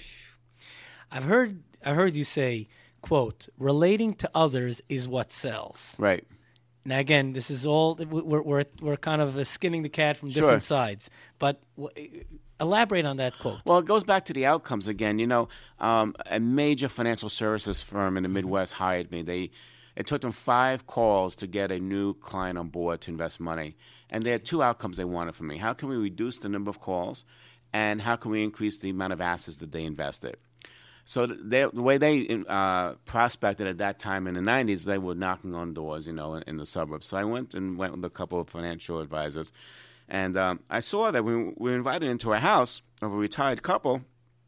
[SPEAKER 2] I've heard I heard you say, quote, relating to others is what sells.
[SPEAKER 3] Right.
[SPEAKER 2] Now, again, this is all, we're, we're, we're kind of skinning the cat from
[SPEAKER 3] Sure.
[SPEAKER 2] different sides. But w- elaborate on that quote.
[SPEAKER 3] Well, it goes back to the outcomes again. You know, um, a major financial services firm in the Midwest hired me. They It took them five calls to get a new client on board to invest money. And they had two outcomes they wanted from me. How can we reduce the number of calls, and how can we increase the amount of assets that they invested? So they, the way they uh, prospected at that time in the nineties, they were knocking on doors, you know, in, in the suburbs. So I went and went with a couple of financial advisors. And um, I saw that when we were invited into a house of a retired couple,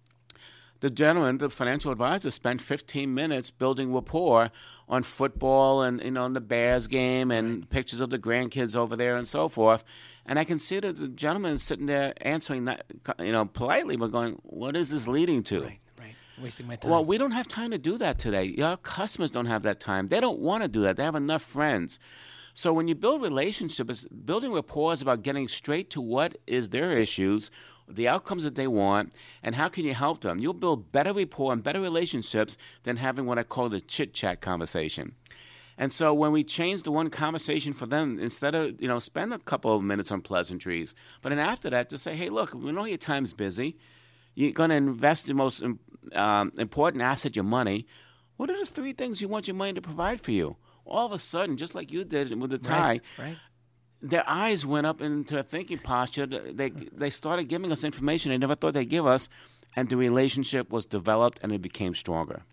[SPEAKER 3] the gentleman, the financial advisor, spent fifteen minutes building rapport on football and, you know, on the Bears game and pictures of the grandkids over there and so forth. And I can see that the gentleman is sitting there answering that, you know, politely, but going, what is this leading to?
[SPEAKER 2] Right, right. Wasting my time.
[SPEAKER 3] Well, we don't have time to do that today. Our customers don't have that time. They don't want to do that. They have enough friends. So when you build relationships, building rapport is about getting straight to what is their issues, the outcomes that they want, and how can you help them. You'll build better rapport and better relationships than having what I call the chit-chat conversation. And so when we change the one conversation for them, instead of, you know, spend a couple of minutes on pleasantries, but then after that, just say, hey, look, we know your time's busy. You're going to invest the most um, important asset, your money. What are the three things you want your money to provide for you? All of a sudden, just like you did with the tie,
[SPEAKER 2] Right, right.
[SPEAKER 3] their eyes went up into a thinking posture. They they started giving us information they never thought they'd give us, and the relationship was developed and it became stronger.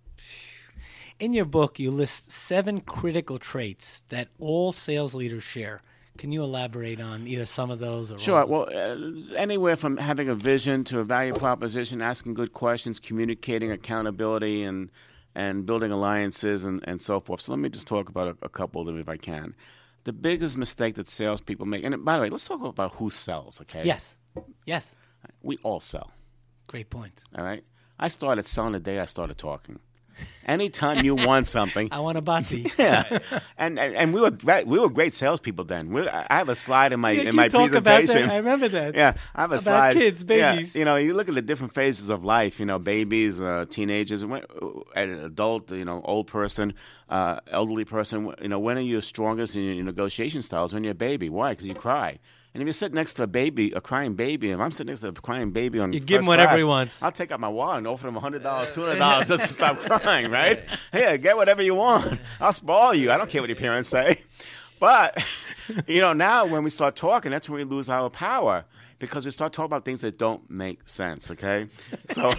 [SPEAKER 2] In your book, you list seven critical traits that all sales leaders share. Can you elaborate on either some of those? Or
[SPEAKER 3] Sure.
[SPEAKER 2] all?
[SPEAKER 3] Well, uh, anywhere from having a vision to a value proposition, asking good questions, communicating accountability, and and building alliances and, and so forth. So let me just talk about a, a couple of them if I can. The biggest mistake that salespeople make, and by the way, let's talk about who sells, okay?
[SPEAKER 2] Yes. Yes.
[SPEAKER 3] We all sell,
[SPEAKER 2] Great point.
[SPEAKER 3] all right? I started selling the day I started talking. Anytime you want something,
[SPEAKER 2] I want a body.
[SPEAKER 3] yeah, and, and and we were great, we were great salespeople then. We, I have a slide in my
[SPEAKER 2] Yeah,
[SPEAKER 3] in
[SPEAKER 2] you
[SPEAKER 3] my
[SPEAKER 2] talk about
[SPEAKER 3] presentation.
[SPEAKER 2] that. I remember that.
[SPEAKER 3] Yeah, I have a
[SPEAKER 2] About
[SPEAKER 3] slide.
[SPEAKER 2] kids,
[SPEAKER 3] Yeah,
[SPEAKER 2] babies.
[SPEAKER 3] you know, you look at the different phases of life. You know, babies, uh, teenagers, when, an adult. You know, old person, uh, elderly person. You know, when are you strongest in your negotiation styles? When you're a baby. Why? Because you cry. And if you sit next to a baby, a crying baby, if I'm sitting next to a crying baby on
[SPEAKER 2] You give him
[SPEAKER 3] first
[SPEAKER 2] whatever
[SPEAKER 3] class,
[SPEAKER 2] he wants.
[SPEAKER 3] I'll take out my wallet and offer him one hundred dollars, two hundred dollars just to stop crying, right? Here, get whatever you want. I'll spoil you. I don't care what your parents say. But, you know, now when we start talking, that's when we lose our power because we start talking about things that don't make sense, okay? So...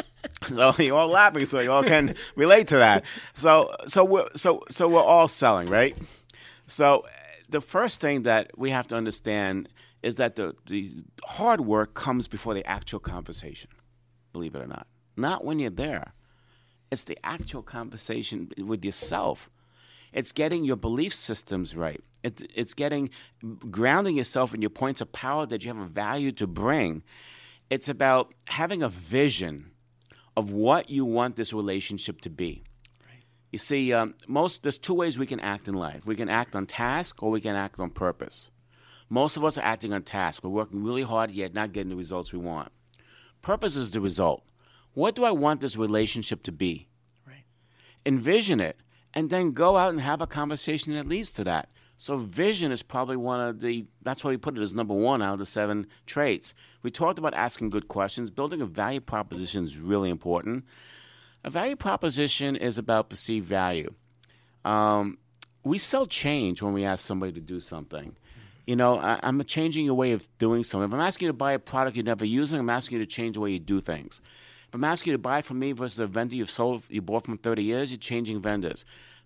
[SPEAKER 3] So you're all laughing, so you all can relate to that. So, so we're so so we're all selling, right? So, the first thing that we have to understand is that the the hard work comes before the actual conversation. Believe it or not, not when you're there. It's the actual conversation with yourself. It's getting your belief systems right. It's it's getting grounding yourself in your points of power that you have a value to bring. It's about having a vision of what you want this relationship to be. Right. You see, um, most there's two ways we can act in life. We can act on task or we can act on purpose. Most of us are acting on task. We're working really hard, yet not getting the results we want. Purpose is the result. What do I want this relationship to be?
[SPEAKER 2] Right.
[SPEAKER 3] Envision it, and then go out and have a conversation that leads to that. So vision is probably one of the, that's why we put it as number one out of the seven traits. We talked about asking good questions. Building a value proposition is really important. A value proposition is about perceived value. Um, we sell change when we ask somebody to do something. You know, I, I'm changing your way of doing something. If I'm asking you to buy a product you're never using, I'm asking you to change the way you do things. If I'm asking you to buy from me versus a vendor you've sold, you bought from thirty years, you're changing vendors.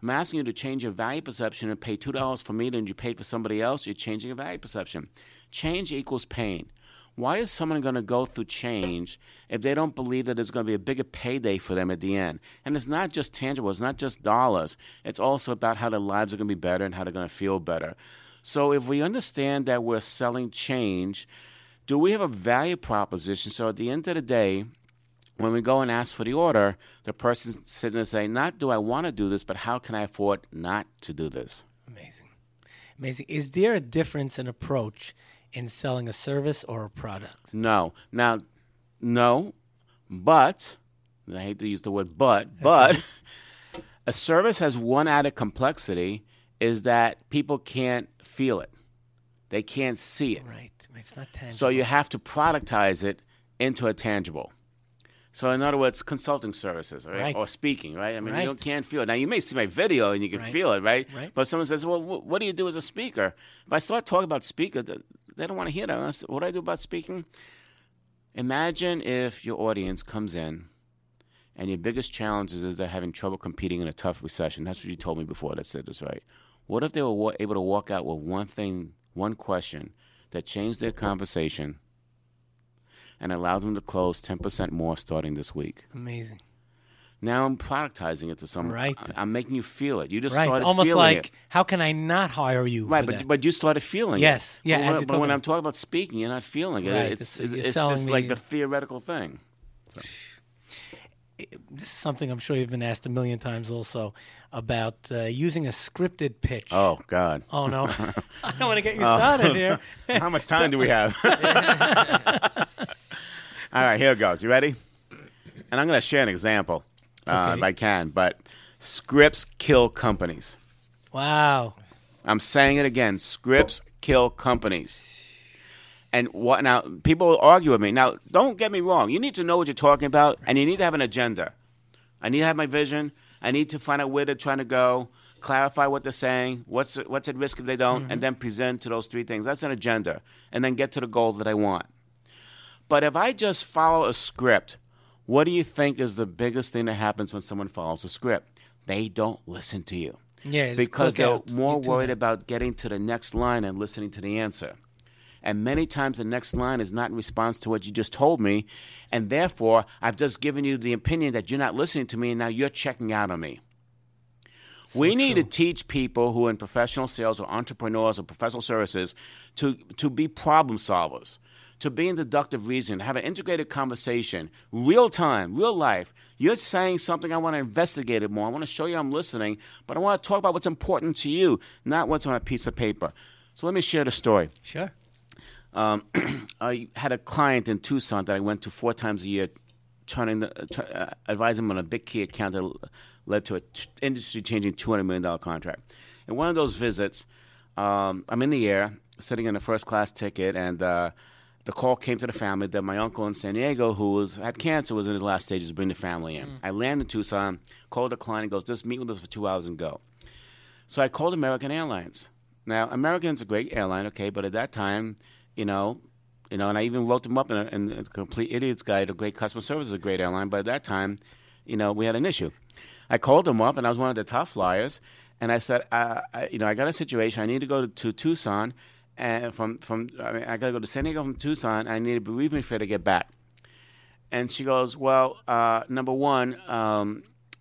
[SPEAKER 3] I'm asking you to change your value perception and pay two dollars for me than you paid for somebody else. You're changing your value perception. Change equals pain. Why is someone going to go through change if they don't believe that there's going to be a bigger payday for them at the end? And it's not just tangible. It's not just dollars. It's also about how their lives are going to be better and how they're going to feel better. So if we understand that we're selling change, do we have a value proposition? So at the end of the day, when we go and ask for the order, the person's sitting there saying, not do I want to do this, but how can I afford not to do this?
[SPEAKER 2] Amazing. Amazing. Is there a difference in approach in selling a service or a product?
[SPEAKER 3] No. Now, no, but, I hate to use the word but, but a service has one added complexity is that people can't feel it. They can't see it.
[SPEAKER 2] Right. It's not tangible.
[SPEAKER 3] So you have to productize it into a tangible. So in other words, consulting services, right?
[SPEAKER 2] Right.
[SPEAKER 3] Or speaking, right? I mean,
[SPEAKER 2] Right.
[SPEAKER 3] you can't feel it. Now, you may see my video and you can
[SPEAKER 2] Right.
[SPEAKER 3] feel it, right?
[SPEAKER 2] Right.
[SPEAKER 3] But someone says, well, wh- what do you do as a speaker? If I start talking about speaker, th- they don't want to hear that. I say, what do I do about speaking? Imagine if your audience comes in and your biggest challenges is they're having trouble competing in a tough recession. That's what you told me before that said this, right? What if they were wa- able to walk out with one thing, one question that changed their conversation and allowed them to close ten percent more starting this week?
[SPEAKER 2] Amazing.
[SPEAKER 3] Now I'm productizing it to someone.
[SPEAKER 2] Right.
[SPEAKER 3] I- I'm making you feel it. You just
[SPEAKER 2] Right.
[SPEAKER 3] started
[SPEAKER 2] Almost
[SPEAKER 3] feeling
[SPEAKER 2] like,
[SPEAKER 3] it.
[SPEAKER 2] how can I not hire you?
[SPEAKER 3] Right,
[SPEAKER 2] for
[SPEAKER 3] but
[SPEAKER 2] that?
[SPEAKER 3] but you started feeling
[SPEAKER 2] Yes.
[SPEAKER 3] it.
[SPEAKER 2] Yeah,
[SPEAKER 3] But,
[SPEAKER 2] as
[SPEAKER 3] when,
[SPEAKER 2] you're
[SPEAKER 3] but
[SPEAKER 2] talking
[SPEAKER 3] when I'm
[SPEAKER 2] about-
[SPEAKER 3] talking about speaking, you're not feeling it.
[SPEAKER 2] Right,
[SPEAKER 3] It's
[SPEAKER 2] it's-
[SPEAKER 3] it's,
[SPEAKER 2] you're
[SPEAKER 3] it's
[SPEAKER 2] selling
[SPEAKER 3] just
[SPEAKER 2] me-
[SPEAKER 3] like the theoretical thing.
[SPEAKER 2] This is something I'm sure you've been asked a million times also about uh, using a scripted pitch.
[SPEAKER 3] Oh God.
[SPEAKER 2] Oh, no. I don't want to get you started here.
[SPEAKER 3] How much time do we have? All right, here it goes. You ready? And I'm going to share an example uh,
[SPEAKER 2] Okay.
[SPEAKER 3] if I can. But scripts kill companies.
[SPEAKER 2] Wow.
[SPEAKER 3] I'm saying it again. Scripts kill companies. And what now? People argue with me. Now, don't get me wrong. You need to know what you're talking about, and you need to have an agenda. I need to have my vision. I need to find out where they're trying to go, clarify what they're saying, what's what's at risk if they don't, and then present to those three things. That's an agenda, and then get to the goal that I want. But if I just follow a script, what do you think is the biggest thing that happens when someone follows a script? They don't listen to you.
[SPEAKER 2] Yeah, it's
[SPEAKER 3] Because
[SPEAKER 2] click
[SPEAKER 3] they're
[SPEAKER 2] out.
[SPEAKER 3] more
[SPEAKER 2] You do
[SPEAKER 3] worried
[SPEAKER 2] that.
[SPEAKER 3] about getting to the next line and listening to the answer. And many times the next line is not in response to what you just told me, and therefore I've just given you the opinion that you're not listening to me, and now you're checking out on me. we need
[SPEAKER 2] true.
[SPEAKER 3] to teach people who are in professional sales or entrepreneurs or professional services to, to be problem solvers, to be in deductive reasoning, have an integrated conversation, real time, real life. You're saying something, I want to investigate it more. I want to show you I'm listening, but I want to talk about what's important to you, not what's on a piece of paper. So let me share the story.
[SPEAKER 2] Sure.
[SPEAKER 3] Um, I had a client in Tucson that I went to four times a year, trying to uh, advise him on a big key account that led to an t- industry-changing two hundred million dollars contract. In one of those visits, um, I'm in the air, sitting in a first-class ticket, and uh, the call came to the family that my uncle in San Diego, who was had cancer, was in his last stages, bring the family in. Mm. I land in Tucson, called the client, and goes, just meet with us for two hours and go. So I called American Airlines. Now, American's a great airline, okay, but at that time, you know, you know, and I even wrote them up in a, in a Complete Idiot's Guide. A great customer service is a great airline, but at that time, you know, we had an issue. I called them up, and I was one of the top flyers, and I said, uh, I, you know, I got a situation. I need to go to, to Tucson, and from from I, mean, I got to go to San Diego from Tucson. I need a bereavement fare to get back. And she goes, well, uh, number one, um,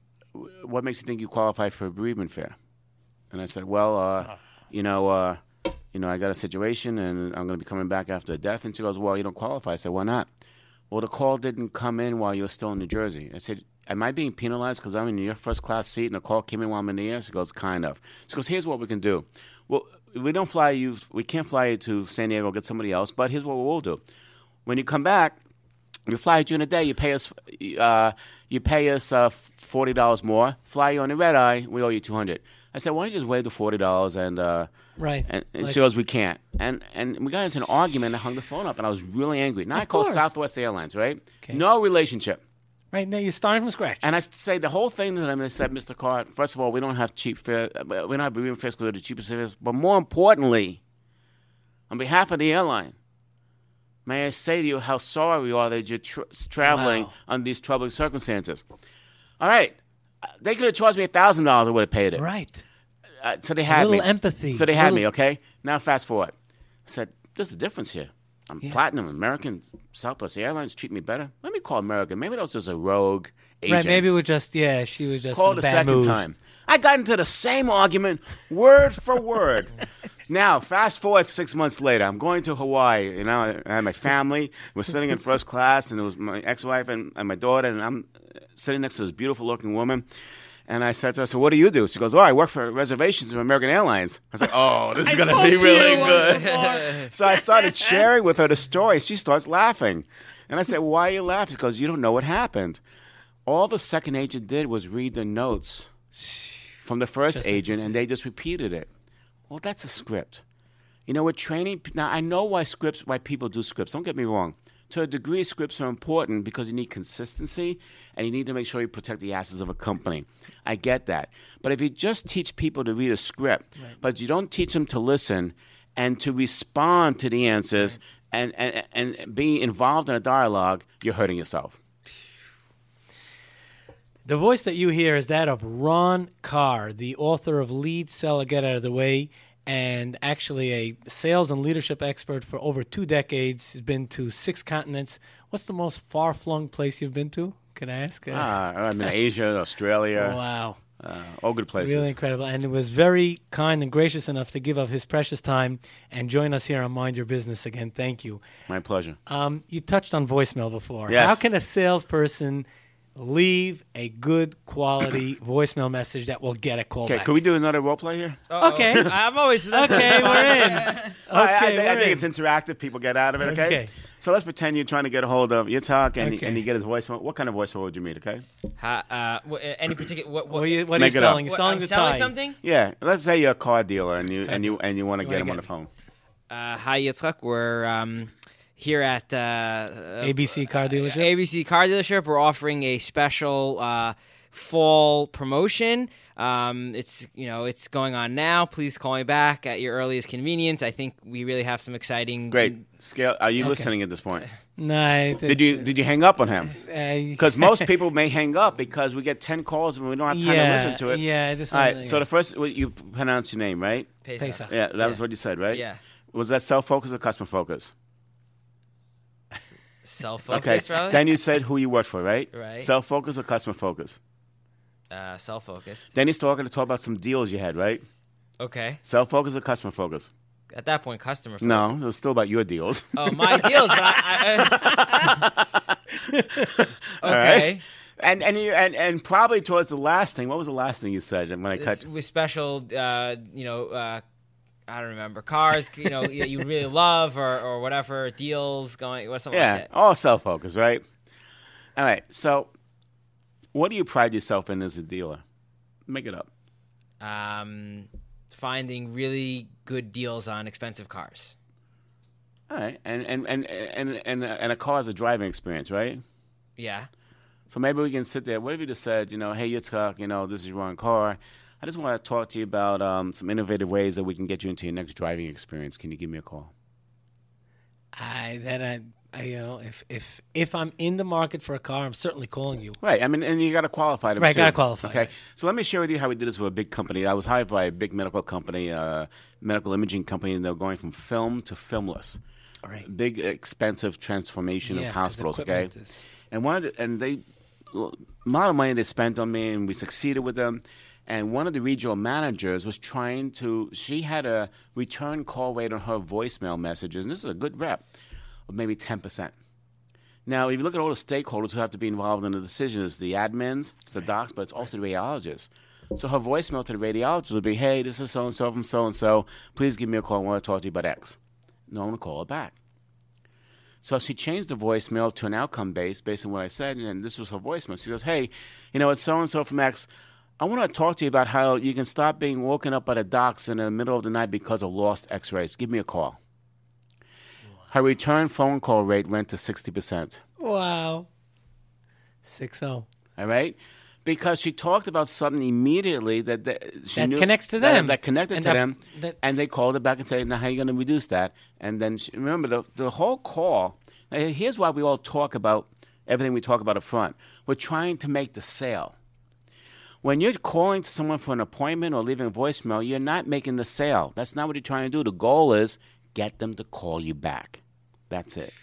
[SPEAKER 3] what makes you think you qualify for a bereavement fare? And I said, well, uh, you know. Uh, You know, I got a situation, and I'm going to be coming back after a death. And she goes, well, you don't qualify. I said, why not? Well, the call didn't come in while you were still in New Jersey. I said, am I being penalized because I'm in your first-class seat and the call came in while I'm in the air? She goes, kind of. She goes, here's what we can do. Well, we don't fly you. We can't fly you to San Diego, get somebody else, but here's what we'll do. When you come back, we fly you during the day. You pay us uh, you pay us uh, forty dollars more. Fly you on the red eye, we owe you two hundred dollars. I said, why don't you just waive the forty dollars and uh,
[SPEAKER 2] Right.
[SPEAKER 3] And, and
[SPEAKER 2] Like-
[SPEAKER 3] she goes, we can't. And and we got into an argument and I hung the phone up and I was really angry. Now
[SPEAKER 2] Of
[SPEAKER 3] I call
[SPEAKER 2] course.
[SPEAKER 3] Southwest Airlines, right?
[SPEAKER 2] Okay.
[SPEAKER 3] No relationship.
[SPEAKER 2] Right now, you're starting from scratch.
[SPEAKER 3] And I say the whole thing to them, and they said, Mister Card, first of all, we don't have cheap fare. We don't have bereavement fares because we're the cheapest fares. But more importantly, on behalf of the airline, may I say to you how sorry we are that you're tra- traveling
[SPEAKER 2] Wow.
[SPEAKER 3] under these troubling circumstances. All right. They could have charged me a thousand dollars. I would have paid it.
[SPEAKER 2] Right.
[SPEAKER 3] Uh, so they had
[SPEAKER 2] a little
[SPEAKER 3] me.
[SPEAKER 2] empathy.
[SPEAKER 3] So they had
[SPEAKER 2] little...
[SPEAKER 3] me. Okay. Now fast forward. I said, "There's a difference here. I'm
[SPEAKER 2] yeah.
[SPEAKER 3] platinum American. Southwest Airlines treat me better. Let me call American. Maybe that was just a rogue agent.
[SPEAKER 2] Right. Maybe it was just yeah. She was just
[SPEAKER 3] called
[SPEAKER 2] a
[SPEAKER 3] a
[SPEAKER 2] bad
[SPEAKER 3] second
[SPEAKER 2] move.
[SPEAKER 3] time. I got into the same argument, word for word. Now, fast forward six months later, I'm going to Hawaii. You know, I had my family. We're sitting in first class, and it was my ex-wife and, and my daughter, and I'm sitting next to this beautiful-looking woman. And I said to her, "So what do you do?" She goes, "Oh, I work for reservations for American Airlines." I was like, "Oh, this is going to be really good." So I started sharing with her the story. She starts laughing. And I said, "Why are you laughing?" She goes, "You don't know what happened. All the second agent did was read the notes from the first just agent, like and they just repeated it." Well, that's a script. You know, we're training. Now, I know why scripts, why people do scripts. Don't get me wrong. To a degree, scripts are important because you need consistency and you need to make sure you protect the assets of a company. I get that. But if you just teach people to read a script, right. but you don't teach them to listen and to respond to the answers right. and, and, and be involved in a dialogue, you're hurting yourself.
[SPEAKER 2] The voice that you hear is that of Ron Carr, the author of Lead, Sell, or Get Out of the Way, and actually a sales and leadership expert for over two decades. He's been to six continents. What's the most far-flung place you've been to? Can I ask?
[SPEAKER 3] Ah, I mean, Asia, Australia.
[SPEAKER 2] Oh, wow.
[SPEAKER 3] Uh, all good places.
[SPEAKER 2] Really incredible. And he was very kind and gracious enough to give up his precious time and join us here on Mind Your Business again. Thank you.
[SPEAKER 3] My pleasure.
[SPEAKER 2] Um, you touched on voicemail before.
[SPEAKER 3] Yes.
[SPEAKER 2] How can a salesperson leave a good quality voicemail message that will get a call
[SPEAKER 3] okay,
[SPEAKER 2] back?
[SPEAKER 3] can we do another role play here?
[SPEAKER 4] Uh-oh.
[SPEAKER 2] Okay.
[SPEAKER 4] I'm always...
[SPEAKER 2] Okay, we're in. Okay,
[SPEAKER 3] I, I,
[SPEAKER 2] we're
[SPEAKER 3] I think
[SPEAKER 2] in.
[SPEAKER 3] it's interactive. People get out of it, okay?
[SPEAKER 2] Okay.
[SPEAKER 3] So let's pretend you're trying to get a hold of Yitzhak and,
[SPEAKER 2] Okay.
[SPEAKER 3] and you get his voicemail. What kind of voicemail would you meet, okay?
[SPEAKER 4] Ha, uh, wh- any particular... What,
[SPEAKER 2] What
[SPEAKER 4] what,
[SPEAKER 2] are you, what are
[SPEAKER 3] Make
[SPEAKER 2] you
[SPEAKER 3] it up.
[SPEAKER 2] selling? You're
[SPEAKER 4] what,
[SPEAKER 2] selling
[SPEAKER 4] I'm
[SPEAKER 2] the
[SPEAKER 4] selling
[SPEAKER 2] tie.
[SPEAKER 4] something?
[SPEAKER 3] Yeah, let's say you're a car dealer and you and you and you want to
[SPEAKER 2] You
[SPEAKER 3] get
[SPEAKER 2] wanna
[SPEAKER 3] him on
[SPEAKER 2] get
[SPEAKER 3] the phone.
[SPEAKER 4] Uh, hi, Yitzchak. We're um, here at uh,
[SPEAKER 2] A B C car dealership?
[SPEAKER 4] A B C car dealership. We're offering a special uh, fall promotion. Um, it's you know it's going on now. Please call me back at your earliest convenience. I think we really have some exciting.
[SPEAKER 3] Great. Scale. Are you
[SPEAKER 2] Okay.
[SPEAKER 3] listening at this point?
[SPEAKER 2] No. I-
[SPEAKER 3] Did you did you hang up on him?
[SPEAKER 2] Uh,
[SPEAKER 3] Because most people may hang up because we get ten calls and we don't have time
[SPEAKER 2] yeah,
[SPEAKER 3] to listen to it.
[SPEAKER 2] Yeah. This
[SPEAKER 3] All right.
[SPEAKER 2] one-
[SPEAKER 3] So the first, well, you pronounce your name, right?
[SPEAKER 4] Pesach.
[SPEAKER 2] Pesach.
[SPEAKER 3] Yeah, that was
[SPEAKER 4] Yeah.
[SPEAKER 3] what you said, right?
[SPEAKER 4] Yeah.
[SPEAKER 3] Was that self focus or customer focus?
[SPEAKER 4] Self-focused,
[SPEAKER 3] Okay.
[SPEAKER 4] probably.
[SPEAKER 3] Then you said who you worked for, right?
[SPEAKER 4] Right.
[SPEAKER 3] Self focus or customer focus?
[SPEAKER 4] uh, self-focused.
[SPEAKER 3] Then he's talking to talk about some deals you had, right?
[SPEAKER 4] Okay.
[SPEAKER 3] Self focus or customer focus?
[SPEAKER 4] At that point, customer. Focused.
[SPEAKER 3] No, it was still about your deals.
[SPEAKER 4] Oh, my deals, but I. I okay.
[SPEAKER 3] All right. And and you and, and probably towards the last thing. What was the last thing you said when I cut?
[SPEAKER 4] This, with special, uh, you know, uh, I don't remember cars. You know, you, you really love or, or whatever deals going or something
[SPEAKER 3] Yeah,
[SPEAKER 4] like that.
[SPEAKER 3] all self focus, right? All right. So, what do you pride yourself in as a dealer? Make it up.
[SPEAKER 4] Um, finding really good deals on expensive cars.
[SPEAKER 3] All right, and and and and and, and a car is a driving experience, right?
[SPEAKER 4] Yeah.
[SPEAKER 3] So maybe we can sit there. What if you just said, you know, hey, Yitzhak, you know, this is your own car. I just want to talk to you about um, some innovative ways that we can get you into your next driving experience. Can you give me a call?
[SPEAKER 2] I then I, I you know if if if I'm in the market for a car, I'm certainly calling you.
[SPEAKER 3] Right. I mean, and you got to qualify them
[SPEAKER 2] Right,
[SPEAKER 3] too.
[SPEAKER 2] gotta qualify,
[SPEAKER 3] Okay.
[SPEAKER 2] right.
[SPEAKER 3] So let me share with you how we did this with a big company. I was hired by a big medical company, uh, medical imaging company, and they're going from film to filmless.
[SPEAKER 2] All right.
[SPEAKER 3] Big, expensive transformation
[SPEAKER 2] Yeah,
[SPEAKER 3] of
[SPEAKER 2] 'cause
[SPEAKER 3] hospitals. Okay.
[SPEAKER 2] equipment is-
[SPEAKER 3] And one of the, and they a lot of money they spent on me, and we succeeded with them. And one of the regional managers was trying to. She had a return call rate on her voicemail messages, and this is a good rep of maybe ten percent. Now, if you look at all the stakeholders who have to be involved in the decision, it's the admins, it's the docs, but it's also the radiologists. So her voicemail to the radiologist would be, "Hey, this is so and so from so and so. Please give me a call. I want to talk to you about X." No one would call her back. So she changed the voicemail to an outcome base based on what I said, and this was her voicemail. She goes, "Hey, you know, it's so-and-so from X. I want to talk to you about how you can stop being woken up by the docs in the middle of the night because of lost X-rays. Give me a call." Her return phone call rate went to sixty percent.
[SPEAKER 2] Wow. Six oh.
[SPEAKER 3] All right? Because she talked about something immediately that, that she
[SPEAKER 2] That
[SPEAKER 3] knew
[SPEAKER 2] connects to
[SPEAKER 3] that-
[SPEAKER 2] them.
[SPEAKER 3] that connected
[SPEAKER 2] And
[SPEAKER 3] to
[SPEAKER 2] that-
[SPEAKER 3] them,
[SPEAKER 2] that-
[SPEAKER 3] and they called her back and said, "Now how are you going to reduce that?" And then she, remember the the whole call. Now, here's why we all talk about everything we talk about up front. We're trying to make the sale. When you're calling to someone for an appointment or leaving a voicemail, you're not making the sale. That's not what you're trying to do. The goal is get them to call you back. That's it.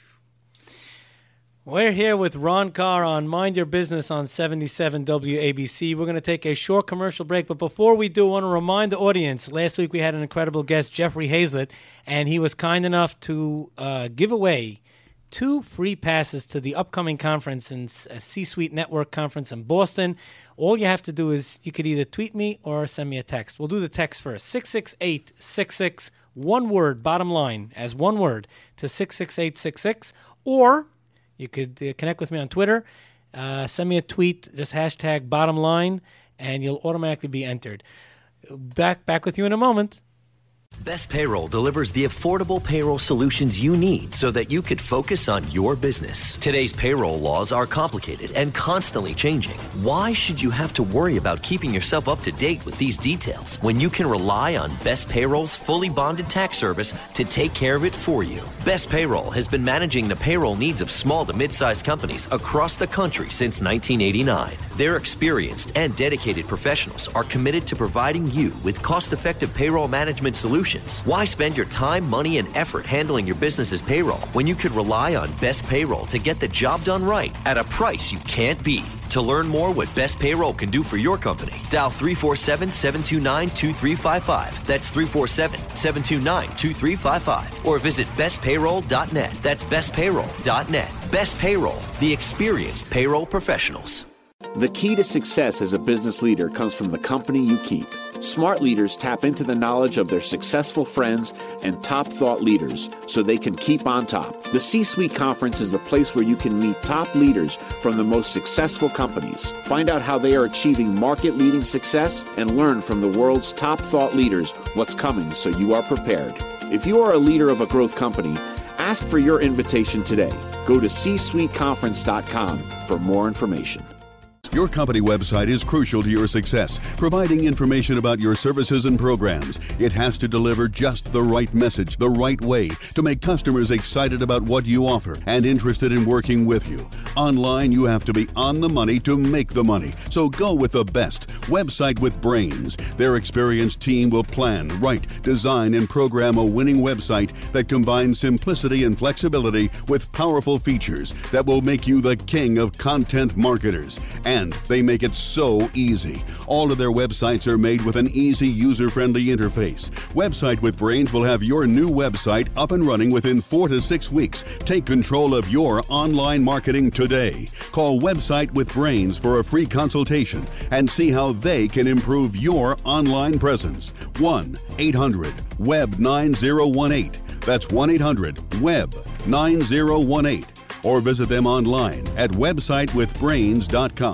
[SPEAKER 2] We're here with Ron Carr on Mind Your Business on seventy-seven W A B C. We're going to take a short commercial break, but before we do, I want to remind the audience, last week we had an incredible guest, Jeffrey Hazlett, and he was kind enough to uh, give away two free passes to the upcoming conference, in a C-Suite Network conference in Boston. All you have to do is you could either tweet me or send me a text. We'll do the text first, six six eight six six, one word, bottom line, as one word, to six six eight six six, or you could uh, connect with me on Twitter, uh, send me a tweet, just hashtag bottom line, and you'll automatically be entered. Back, back with you in a moment.
[SPEAKER 6] Best Payroll delivers the affordable payroll solutions you need so that you could focus on your business. Today's payroll laws are complicated and constantly changing. Why should you have to worry about keeping yourself up to date with these details when you can rely on Best Payroll's fully bonded tax service to take care of it for you? Best Payroll has been managing the payroll needs of small to mid-sized companies across the country since nineteen eighty-nine. Their experienced and dedicated professionals are committed to providing you with cost-effective payroll management solutions. Why spend your time, money, and effort handling your business's payroll when you could rely on Best Payroll to get the job done right at a price you can't beat? To learn more what Best Payroll can do for your company, dial three four seven, seven two nine, two three five five. That's three four seven, seven two nine, two three five five. Or visit best payroll dot net. That's best payroll dot net. Best Payroll, the experienced payroll professionals.
[SPEAKER 5] The key to success as a business leader comes from the company you keep. Smart leaders tap into the knowledge of their successful friends and top thought leaders so they can keep on top. The C-Suite Conference is the place where you can meet top leaders from the most successful companies. Find out how they are achieving market-leading success and learn from the world's top thought leaders what's coming so you are prepared. If you are a leader of a growth company, ask for your invitation today. Go to c suite conference dot com for more information.
[SPEAKER 1] Your company website is crucial to your success, providing information about your services and programs. It has to deliver just the right message, the right way, to make customers excited about what you offer and interested in working with you. Online, you have to be on the money to make the money. So go with the best. Website with Brains. Their experienced team will plan, write, design, and program a winning website that combines simplicity and flexibility with powerful features that will make you the king of content marketers. And they make it so easy. All of their websites are made with an easy, user-friendly interface. Website with Brains will have your new website up and running within four to six weeks. Take control of your online marketing today. Call Website with Brains for a free consultation and see how they can improve your online presence. one eight hundred web nine zero one eight. That's one eight hundred web nine zero one eight. Or visit them online at website with brains dot com.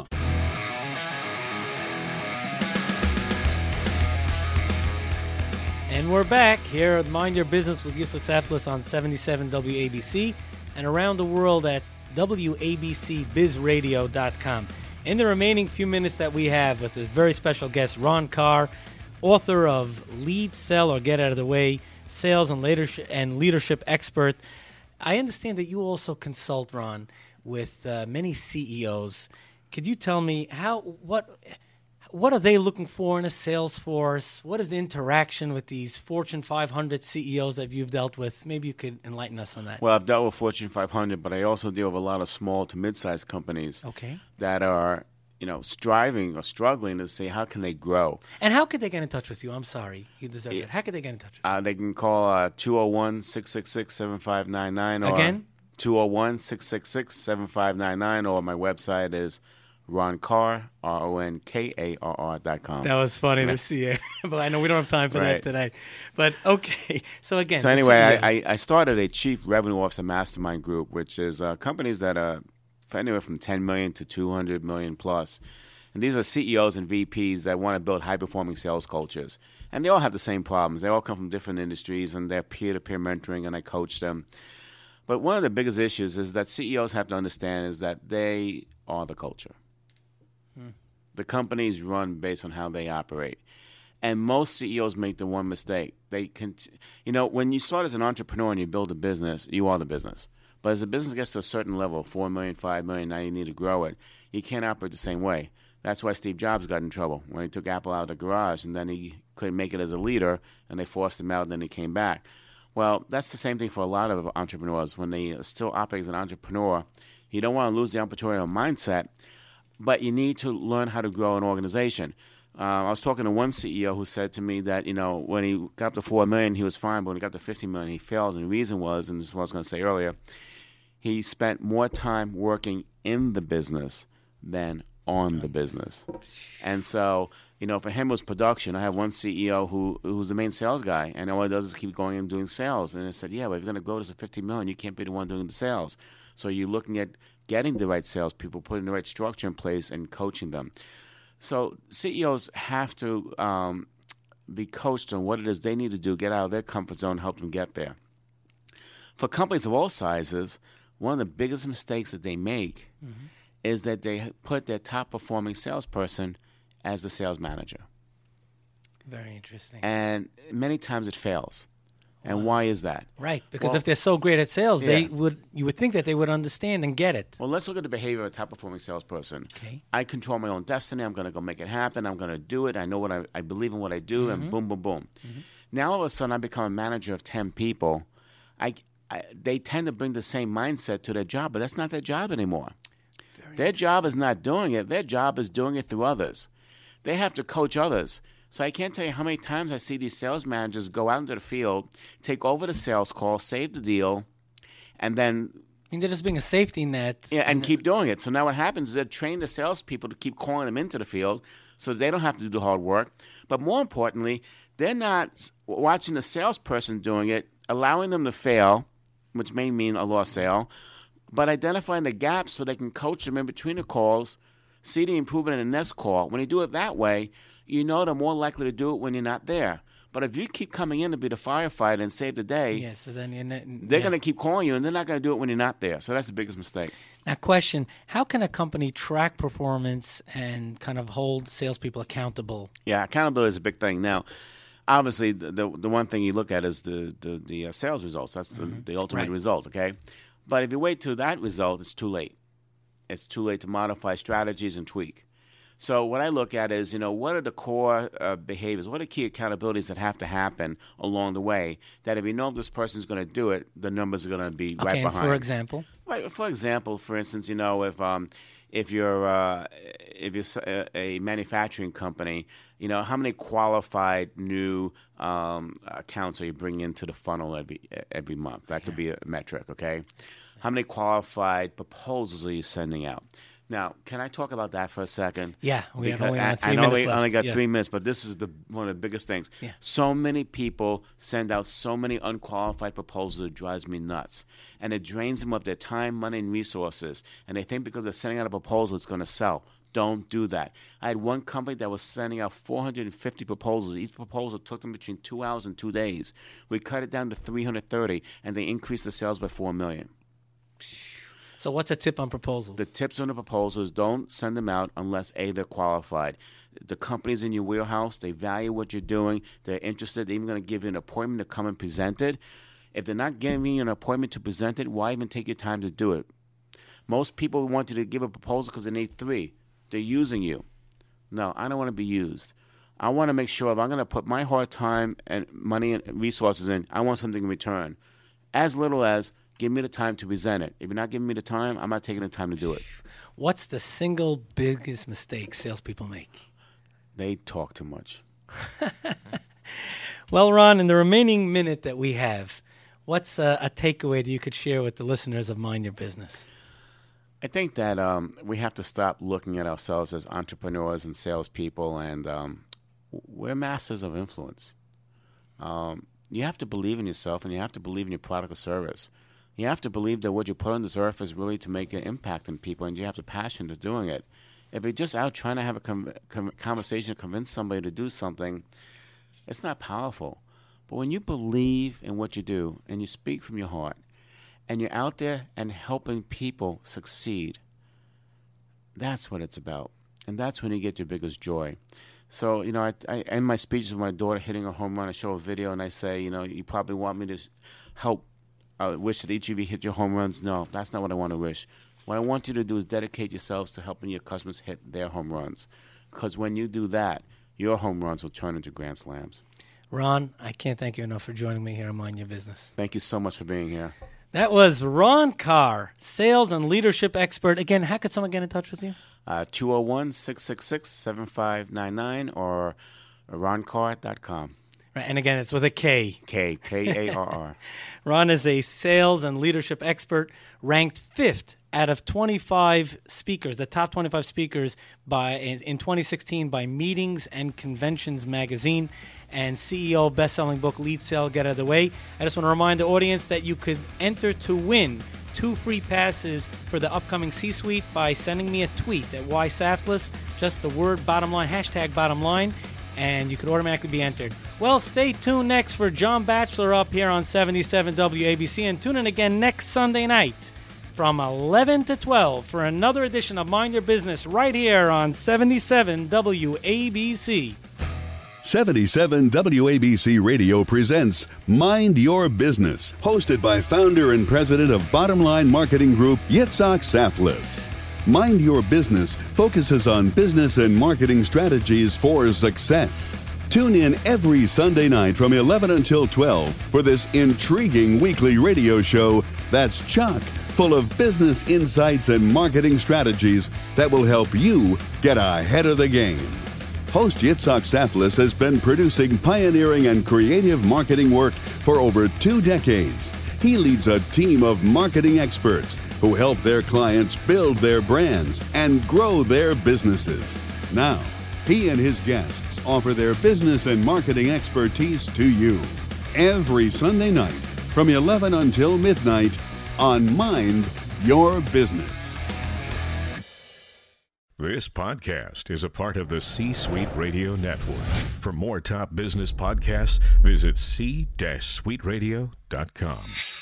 [SPEAKER 2] And we're back here at Mind Your Business with Yitzhak Saftlis on seventy-seven W A B C and around the world at W A B C biz radio dot com. In the remaining few minutes that we have with a very special guest, Ron Carr, author of Lead, Sell, or Get Out of the Way, sales and leadership, and leadership expert. I understand that you also consult, Ron, with uh, many C E Os. Could you tell me how what what are they looking for in a sales force? What is the interaction with these Fortune five hundred C E Os that you've dealt with? Maybe you could enlighten us on that.
[SPEAKER 3] Well, I've dealt with Fortune five hundred, but I also deal with a lot of small to mid-sized companies
[SPEAKER 2] okay.
[SPEAKER 3] that are, you know, striving or struggling to say how can they grow.
[SPEAKER 2] And how could they get in touch with you? I'm sorry, you deserve
[SPEAKER 3] Yeah.
[SPEAKER 2] it. How could they get in touch with you?
[SPEAKER 3] Uh, they can call uh, two oh one, six six six, seven five nine nine. Or
[SPEAKER 2] Again?
[SPEAKER 3] two oh one, six six six, seven five nine nine, or my website is Ron Carr, R O N K A R R dot com.
[SPEAKER 2] That was funny to see it, but I know we don't have time for
[SPEAKER 3] Right.
[SPEAKER 2] that tonight. But okay, so again.
[SPEAKER 3] So
[SPEAKER 2] the
[SPEAKER 3] anyway,
[SPEAKER 2] C E Os.
[SPEAKER 3] I, I, I started a Chief Revenue Officer Mastermind Group, which is uh, companies that are anywhere from ten million to two hundred million plus. And these are C E Os and V Ps that want to build high-performing sales cultures. And they all have the same problems. They all come from different industries, and they're peer-to-peer mentoring, and I coach them. But one of the biggest issues is that C E Os have to understand is that they are the culture. Hmm. The companies run based on how they operate. And most C E Os make the one mistake. They can, you know, when you start as an entrepreneur and you build a business, you are the business. But as the business gets to a certain level, four million, five million, now you need to grow it. You can't operate the same way. That's why Steve Jobs got in trouble when he took Apple out of the garage, and then he couldn't make it as a leader, and they forced him out, and then he came back. Well, that's the same thing for a lot of entrepreneurs. When they still operate as an entrepreneur, you don't want to lose the entrepreneurial mindset, but you need to learn how to grow an organization. Uh, I was talking to one C E O who said to me that, you know, when he got to four million dollars, he was fine, but when he got to fifteen million dollars, he failed. And the reason was, and this is what I was going to say earlier, he spent more time working in the business than on the business. And so, you know, for him it was production. I have one C E O who who's the main sales guy, and all he does is keep going and doing sales. And I said, yeah, but if you're going to grow this to fifty million dollars, you can't be the one doing the sales. So you're looking at getting the right salespeople, putting the right structure in place, and coaching them. So C E Os have to um, be coached on what it is they need to do, get out of their comfort zone, help them get there. For companies of all sizes, one of the biggest mistakes that they make mm-hmm. is that they put their top-performing salesperson as the sales manager.
[SPEAKER 2] Very interesting.
[SPEAKER 3] And many times it fails. And why is that?
[SPEAKER 2] Right, because
[SPEAKER 3] well,
[SPEAKER 2] if they're so great at sales,
[SPEAKER 3] yeah.
[SPEAKER 2] they would you would think that they would understand and get it.
[SPEAKER 3] Well, let's look at the behavior of a top-performing salesperson.
[SPEAKER 2] Okay.
[SPEAKER 3] I control my own destiny. I'm going to go make it happen. I'm going to do it. I know what I, I believe in what I do, mm-hmm. and boom, boom, boom. Mm-hmm. Now, all of a sudden, I become a manager of ten people. I, I, they tend to bring the same mindset to their job, but that's not their job anymore. Very their job is not doing it. Their job is doing it through others. They have to coach others. So I can't tell you how many times I see these sales managers go out into the field, take over the sales call, save the deal, and then...
[SPEAKER 2] I mean, they're just being a safety net.
[SPEAKER 3] Yeah, and, and keep doing it. So now what happens is they train the salespeople to keep calling them into the field so they don't have to do the hard work. But more importantly, they're not watching the salesperson doing it, allowing them to fail, which may mean a lost sale, but identifying the gaps so they can coach them in between the calls, see the improvement in the next call. When you do it that way, you know they're more likely to do it when you're not there. But if you keep coming in to be the firefighter and save the day,
[SPEAKER 2] yeah, so then you're not,
[SPEAKER 3] they're
[SPEAKER 2] yeah.
[SPEAKER 3] going to keep calling you, and they're not going to do it when you're not there. So that's the biggest mistake.
[SPEAKER 2] Now, question, how can a company track performance and kind of hold salespeople accountable?
[SPEAKER 3] Yeah, accountability is a big thing. Now, obviously, the the, the one thing you look at is the, the, the uh, sales results. That's the, mm-hmm. the ultimate
[SPEAKER 2] right.
[SPEAKER 3] result, okay? But if you wait till that result, it's too late. It's too late to modify strategies and tweak. So what I look at is, you know, what are the core uh, behaviors? What are key accountabilities that have to happen along the way that if you know this person's going to do it, the numbers are going to be
[SPEAKER 2] okay,
[SPEAKER 3] right
[SPEAKER 2] and
[SPEAKER 3] behind.
[SPEAKER 2] for example?
[SPEAKER 3] Right, for example, for instance, you know, if um, if you're uh, if you're a, a manufacturing company, you know, how many qualified new um, accounts are you bringing into the funnel every every month? That could yeah. be a metric, okay? How many qualified proposals are you sending out? Now, can I talk about that for a second?
[SPEAKER 2] Yeah, we
[SPEAKER 3] because
[SPEAKER 2] have only,
[SPEAKER 3] I,
[SPEAKER 2] three
[SPEAKER 3] I know
[SPEAKER 2] minutes
[SPEAKER 3] we
[SPEAKER 2] left.
[SPEAKER 3] only got
[SPEAKER 2] yeah.
[SPEAKER 3] three minutes, but this is the one of the biggest things.
[SPEAKER 2] Yeah.
[SPEAKER 3] So many people send out so many unqualified proposals, it drives me nuts. And it drains them of their time, money, and resources. And they think because they're sending out a proposal, it's going to sell. Don't do that. I had one company that was sending out four hundred fifty proposals. Each proposal took them between two hours and two days. We cut it down to three hundred thirty, and they increased the sales by four million dollars.
[SPEAKER 2] So what's a tip on proposals?
[SPEAKER 3] The tips on the proposals, don't send them out unless, A, they're qualified. The company's in your wheelhouse. They value what you're doing. They're interested. They're even going to give you an appointment to come and present it. If they're not giving you an appointment to present it, why even take your time to do it? Most people want you to give a proposal because they need three. They're using you. No, I don't want to be used. I want to make sure if I'm going to put my hard time and money and resources in, I want something in return. As little as give me the time to present it. If you're not giving me the time, I'm not taking the time to do it.
[SPEAKER 2] What's the single biggest mistake salespeople make?
[SPEAKER 3] They talk too much.
[SPEAKER 2] Well, Ron, in the remaining minute that we have, what's a, a takeaway that you could share with the listeners of Mind Your Business?
[SPEAKER 3] I think that um, we have to stop looking at ourselves as entrepreneurs and salespeople, and um, we're masters of influence. Um, you have to believe in yourself, and you have to believe in your product or service. You have to believe that what you put on this earth is really to make an impact on people, and you have the passion to doing it. If you're just out trying to have a com- com- conversation to convince somebody to do something, it's not powerful. But when you believe in what you do, and you speak from your heart, and you're out there and helping people succeed, that's what it's about. And that's when you get your biggest joy. So, you know, I, I end my speeches with my daughter hitting a home run. I show a video, and I say, you know, you probably want me to help. I wish that each of you hit your home runs. No, that's not what I want to wish. what I want you to do is dedicate yourselves to helping your customers hit their home runs. Because when you do that, your home runs will turn into grand slams.
[SPEAKER 2] Ron, I can't thank you enough for joining me here on Mind Your Business.
[SPEAKER 3] Thank you so much for being here.
[SPEAKER 2] That was Ron Carr, sales and leadership expert. Again, how could someone get in touch with you?
[SPEAKER 3] Uh, two oh one, six six six, seven five nine nine or ron carr dot com.
[SPEAKER 2] Right, and again, it's with a K.
[SPEAKER 3] K, K A R R.
[SPEAKER 2] Ron is a sales and leadership expert, ranked fifth out of twenty-five speakers, the top twenty-five speakers by in, in twenty sixteen by Meetings and Conventions magazine, and C E O of best-selling book Lead Sale, Get Out of the Way. I just want to remind the audience that you could enter to win two free passes for the upcoming C-Suite by sending me a tweet at Y Saftless, just the word bottom line, hashtag bottom line, and you could automatically be entered. Well, stay tuned next for John Batchelor up here on seventy-seven W A B C, and tune in again next Sunday night from eleven to twelve for another edition of Mind Your Business right here on seventy-seven W A B C.
[SPEAKER 1] seventy-seven W A B C Radio presents Mind Your Business, hosted by founder and president of Bottom Line Marketing Group, Yitzhak Saflis. Mind Your Business focuses on business and marketing strategies for success. Tune in every Sunday night from eleven until twelve for this intriguing weekly radio show that's chock full of business insights and marketing strategies that will help you get ahead of the game. Host Yitzhak Saflis has been producing pioneering and creative marketing work for over two decades. He leads a team of marketing experts who help their clients build their brands and grow their businesses. Now, he and his guests offer their business and marketing expertise to you every Sunday night from eleven until midnight on Mind Your Business.
[SPEAKER 7] This podcast is a part of the C-Suite Radio Network. For more top business podcasts, visit c suite radio dot com.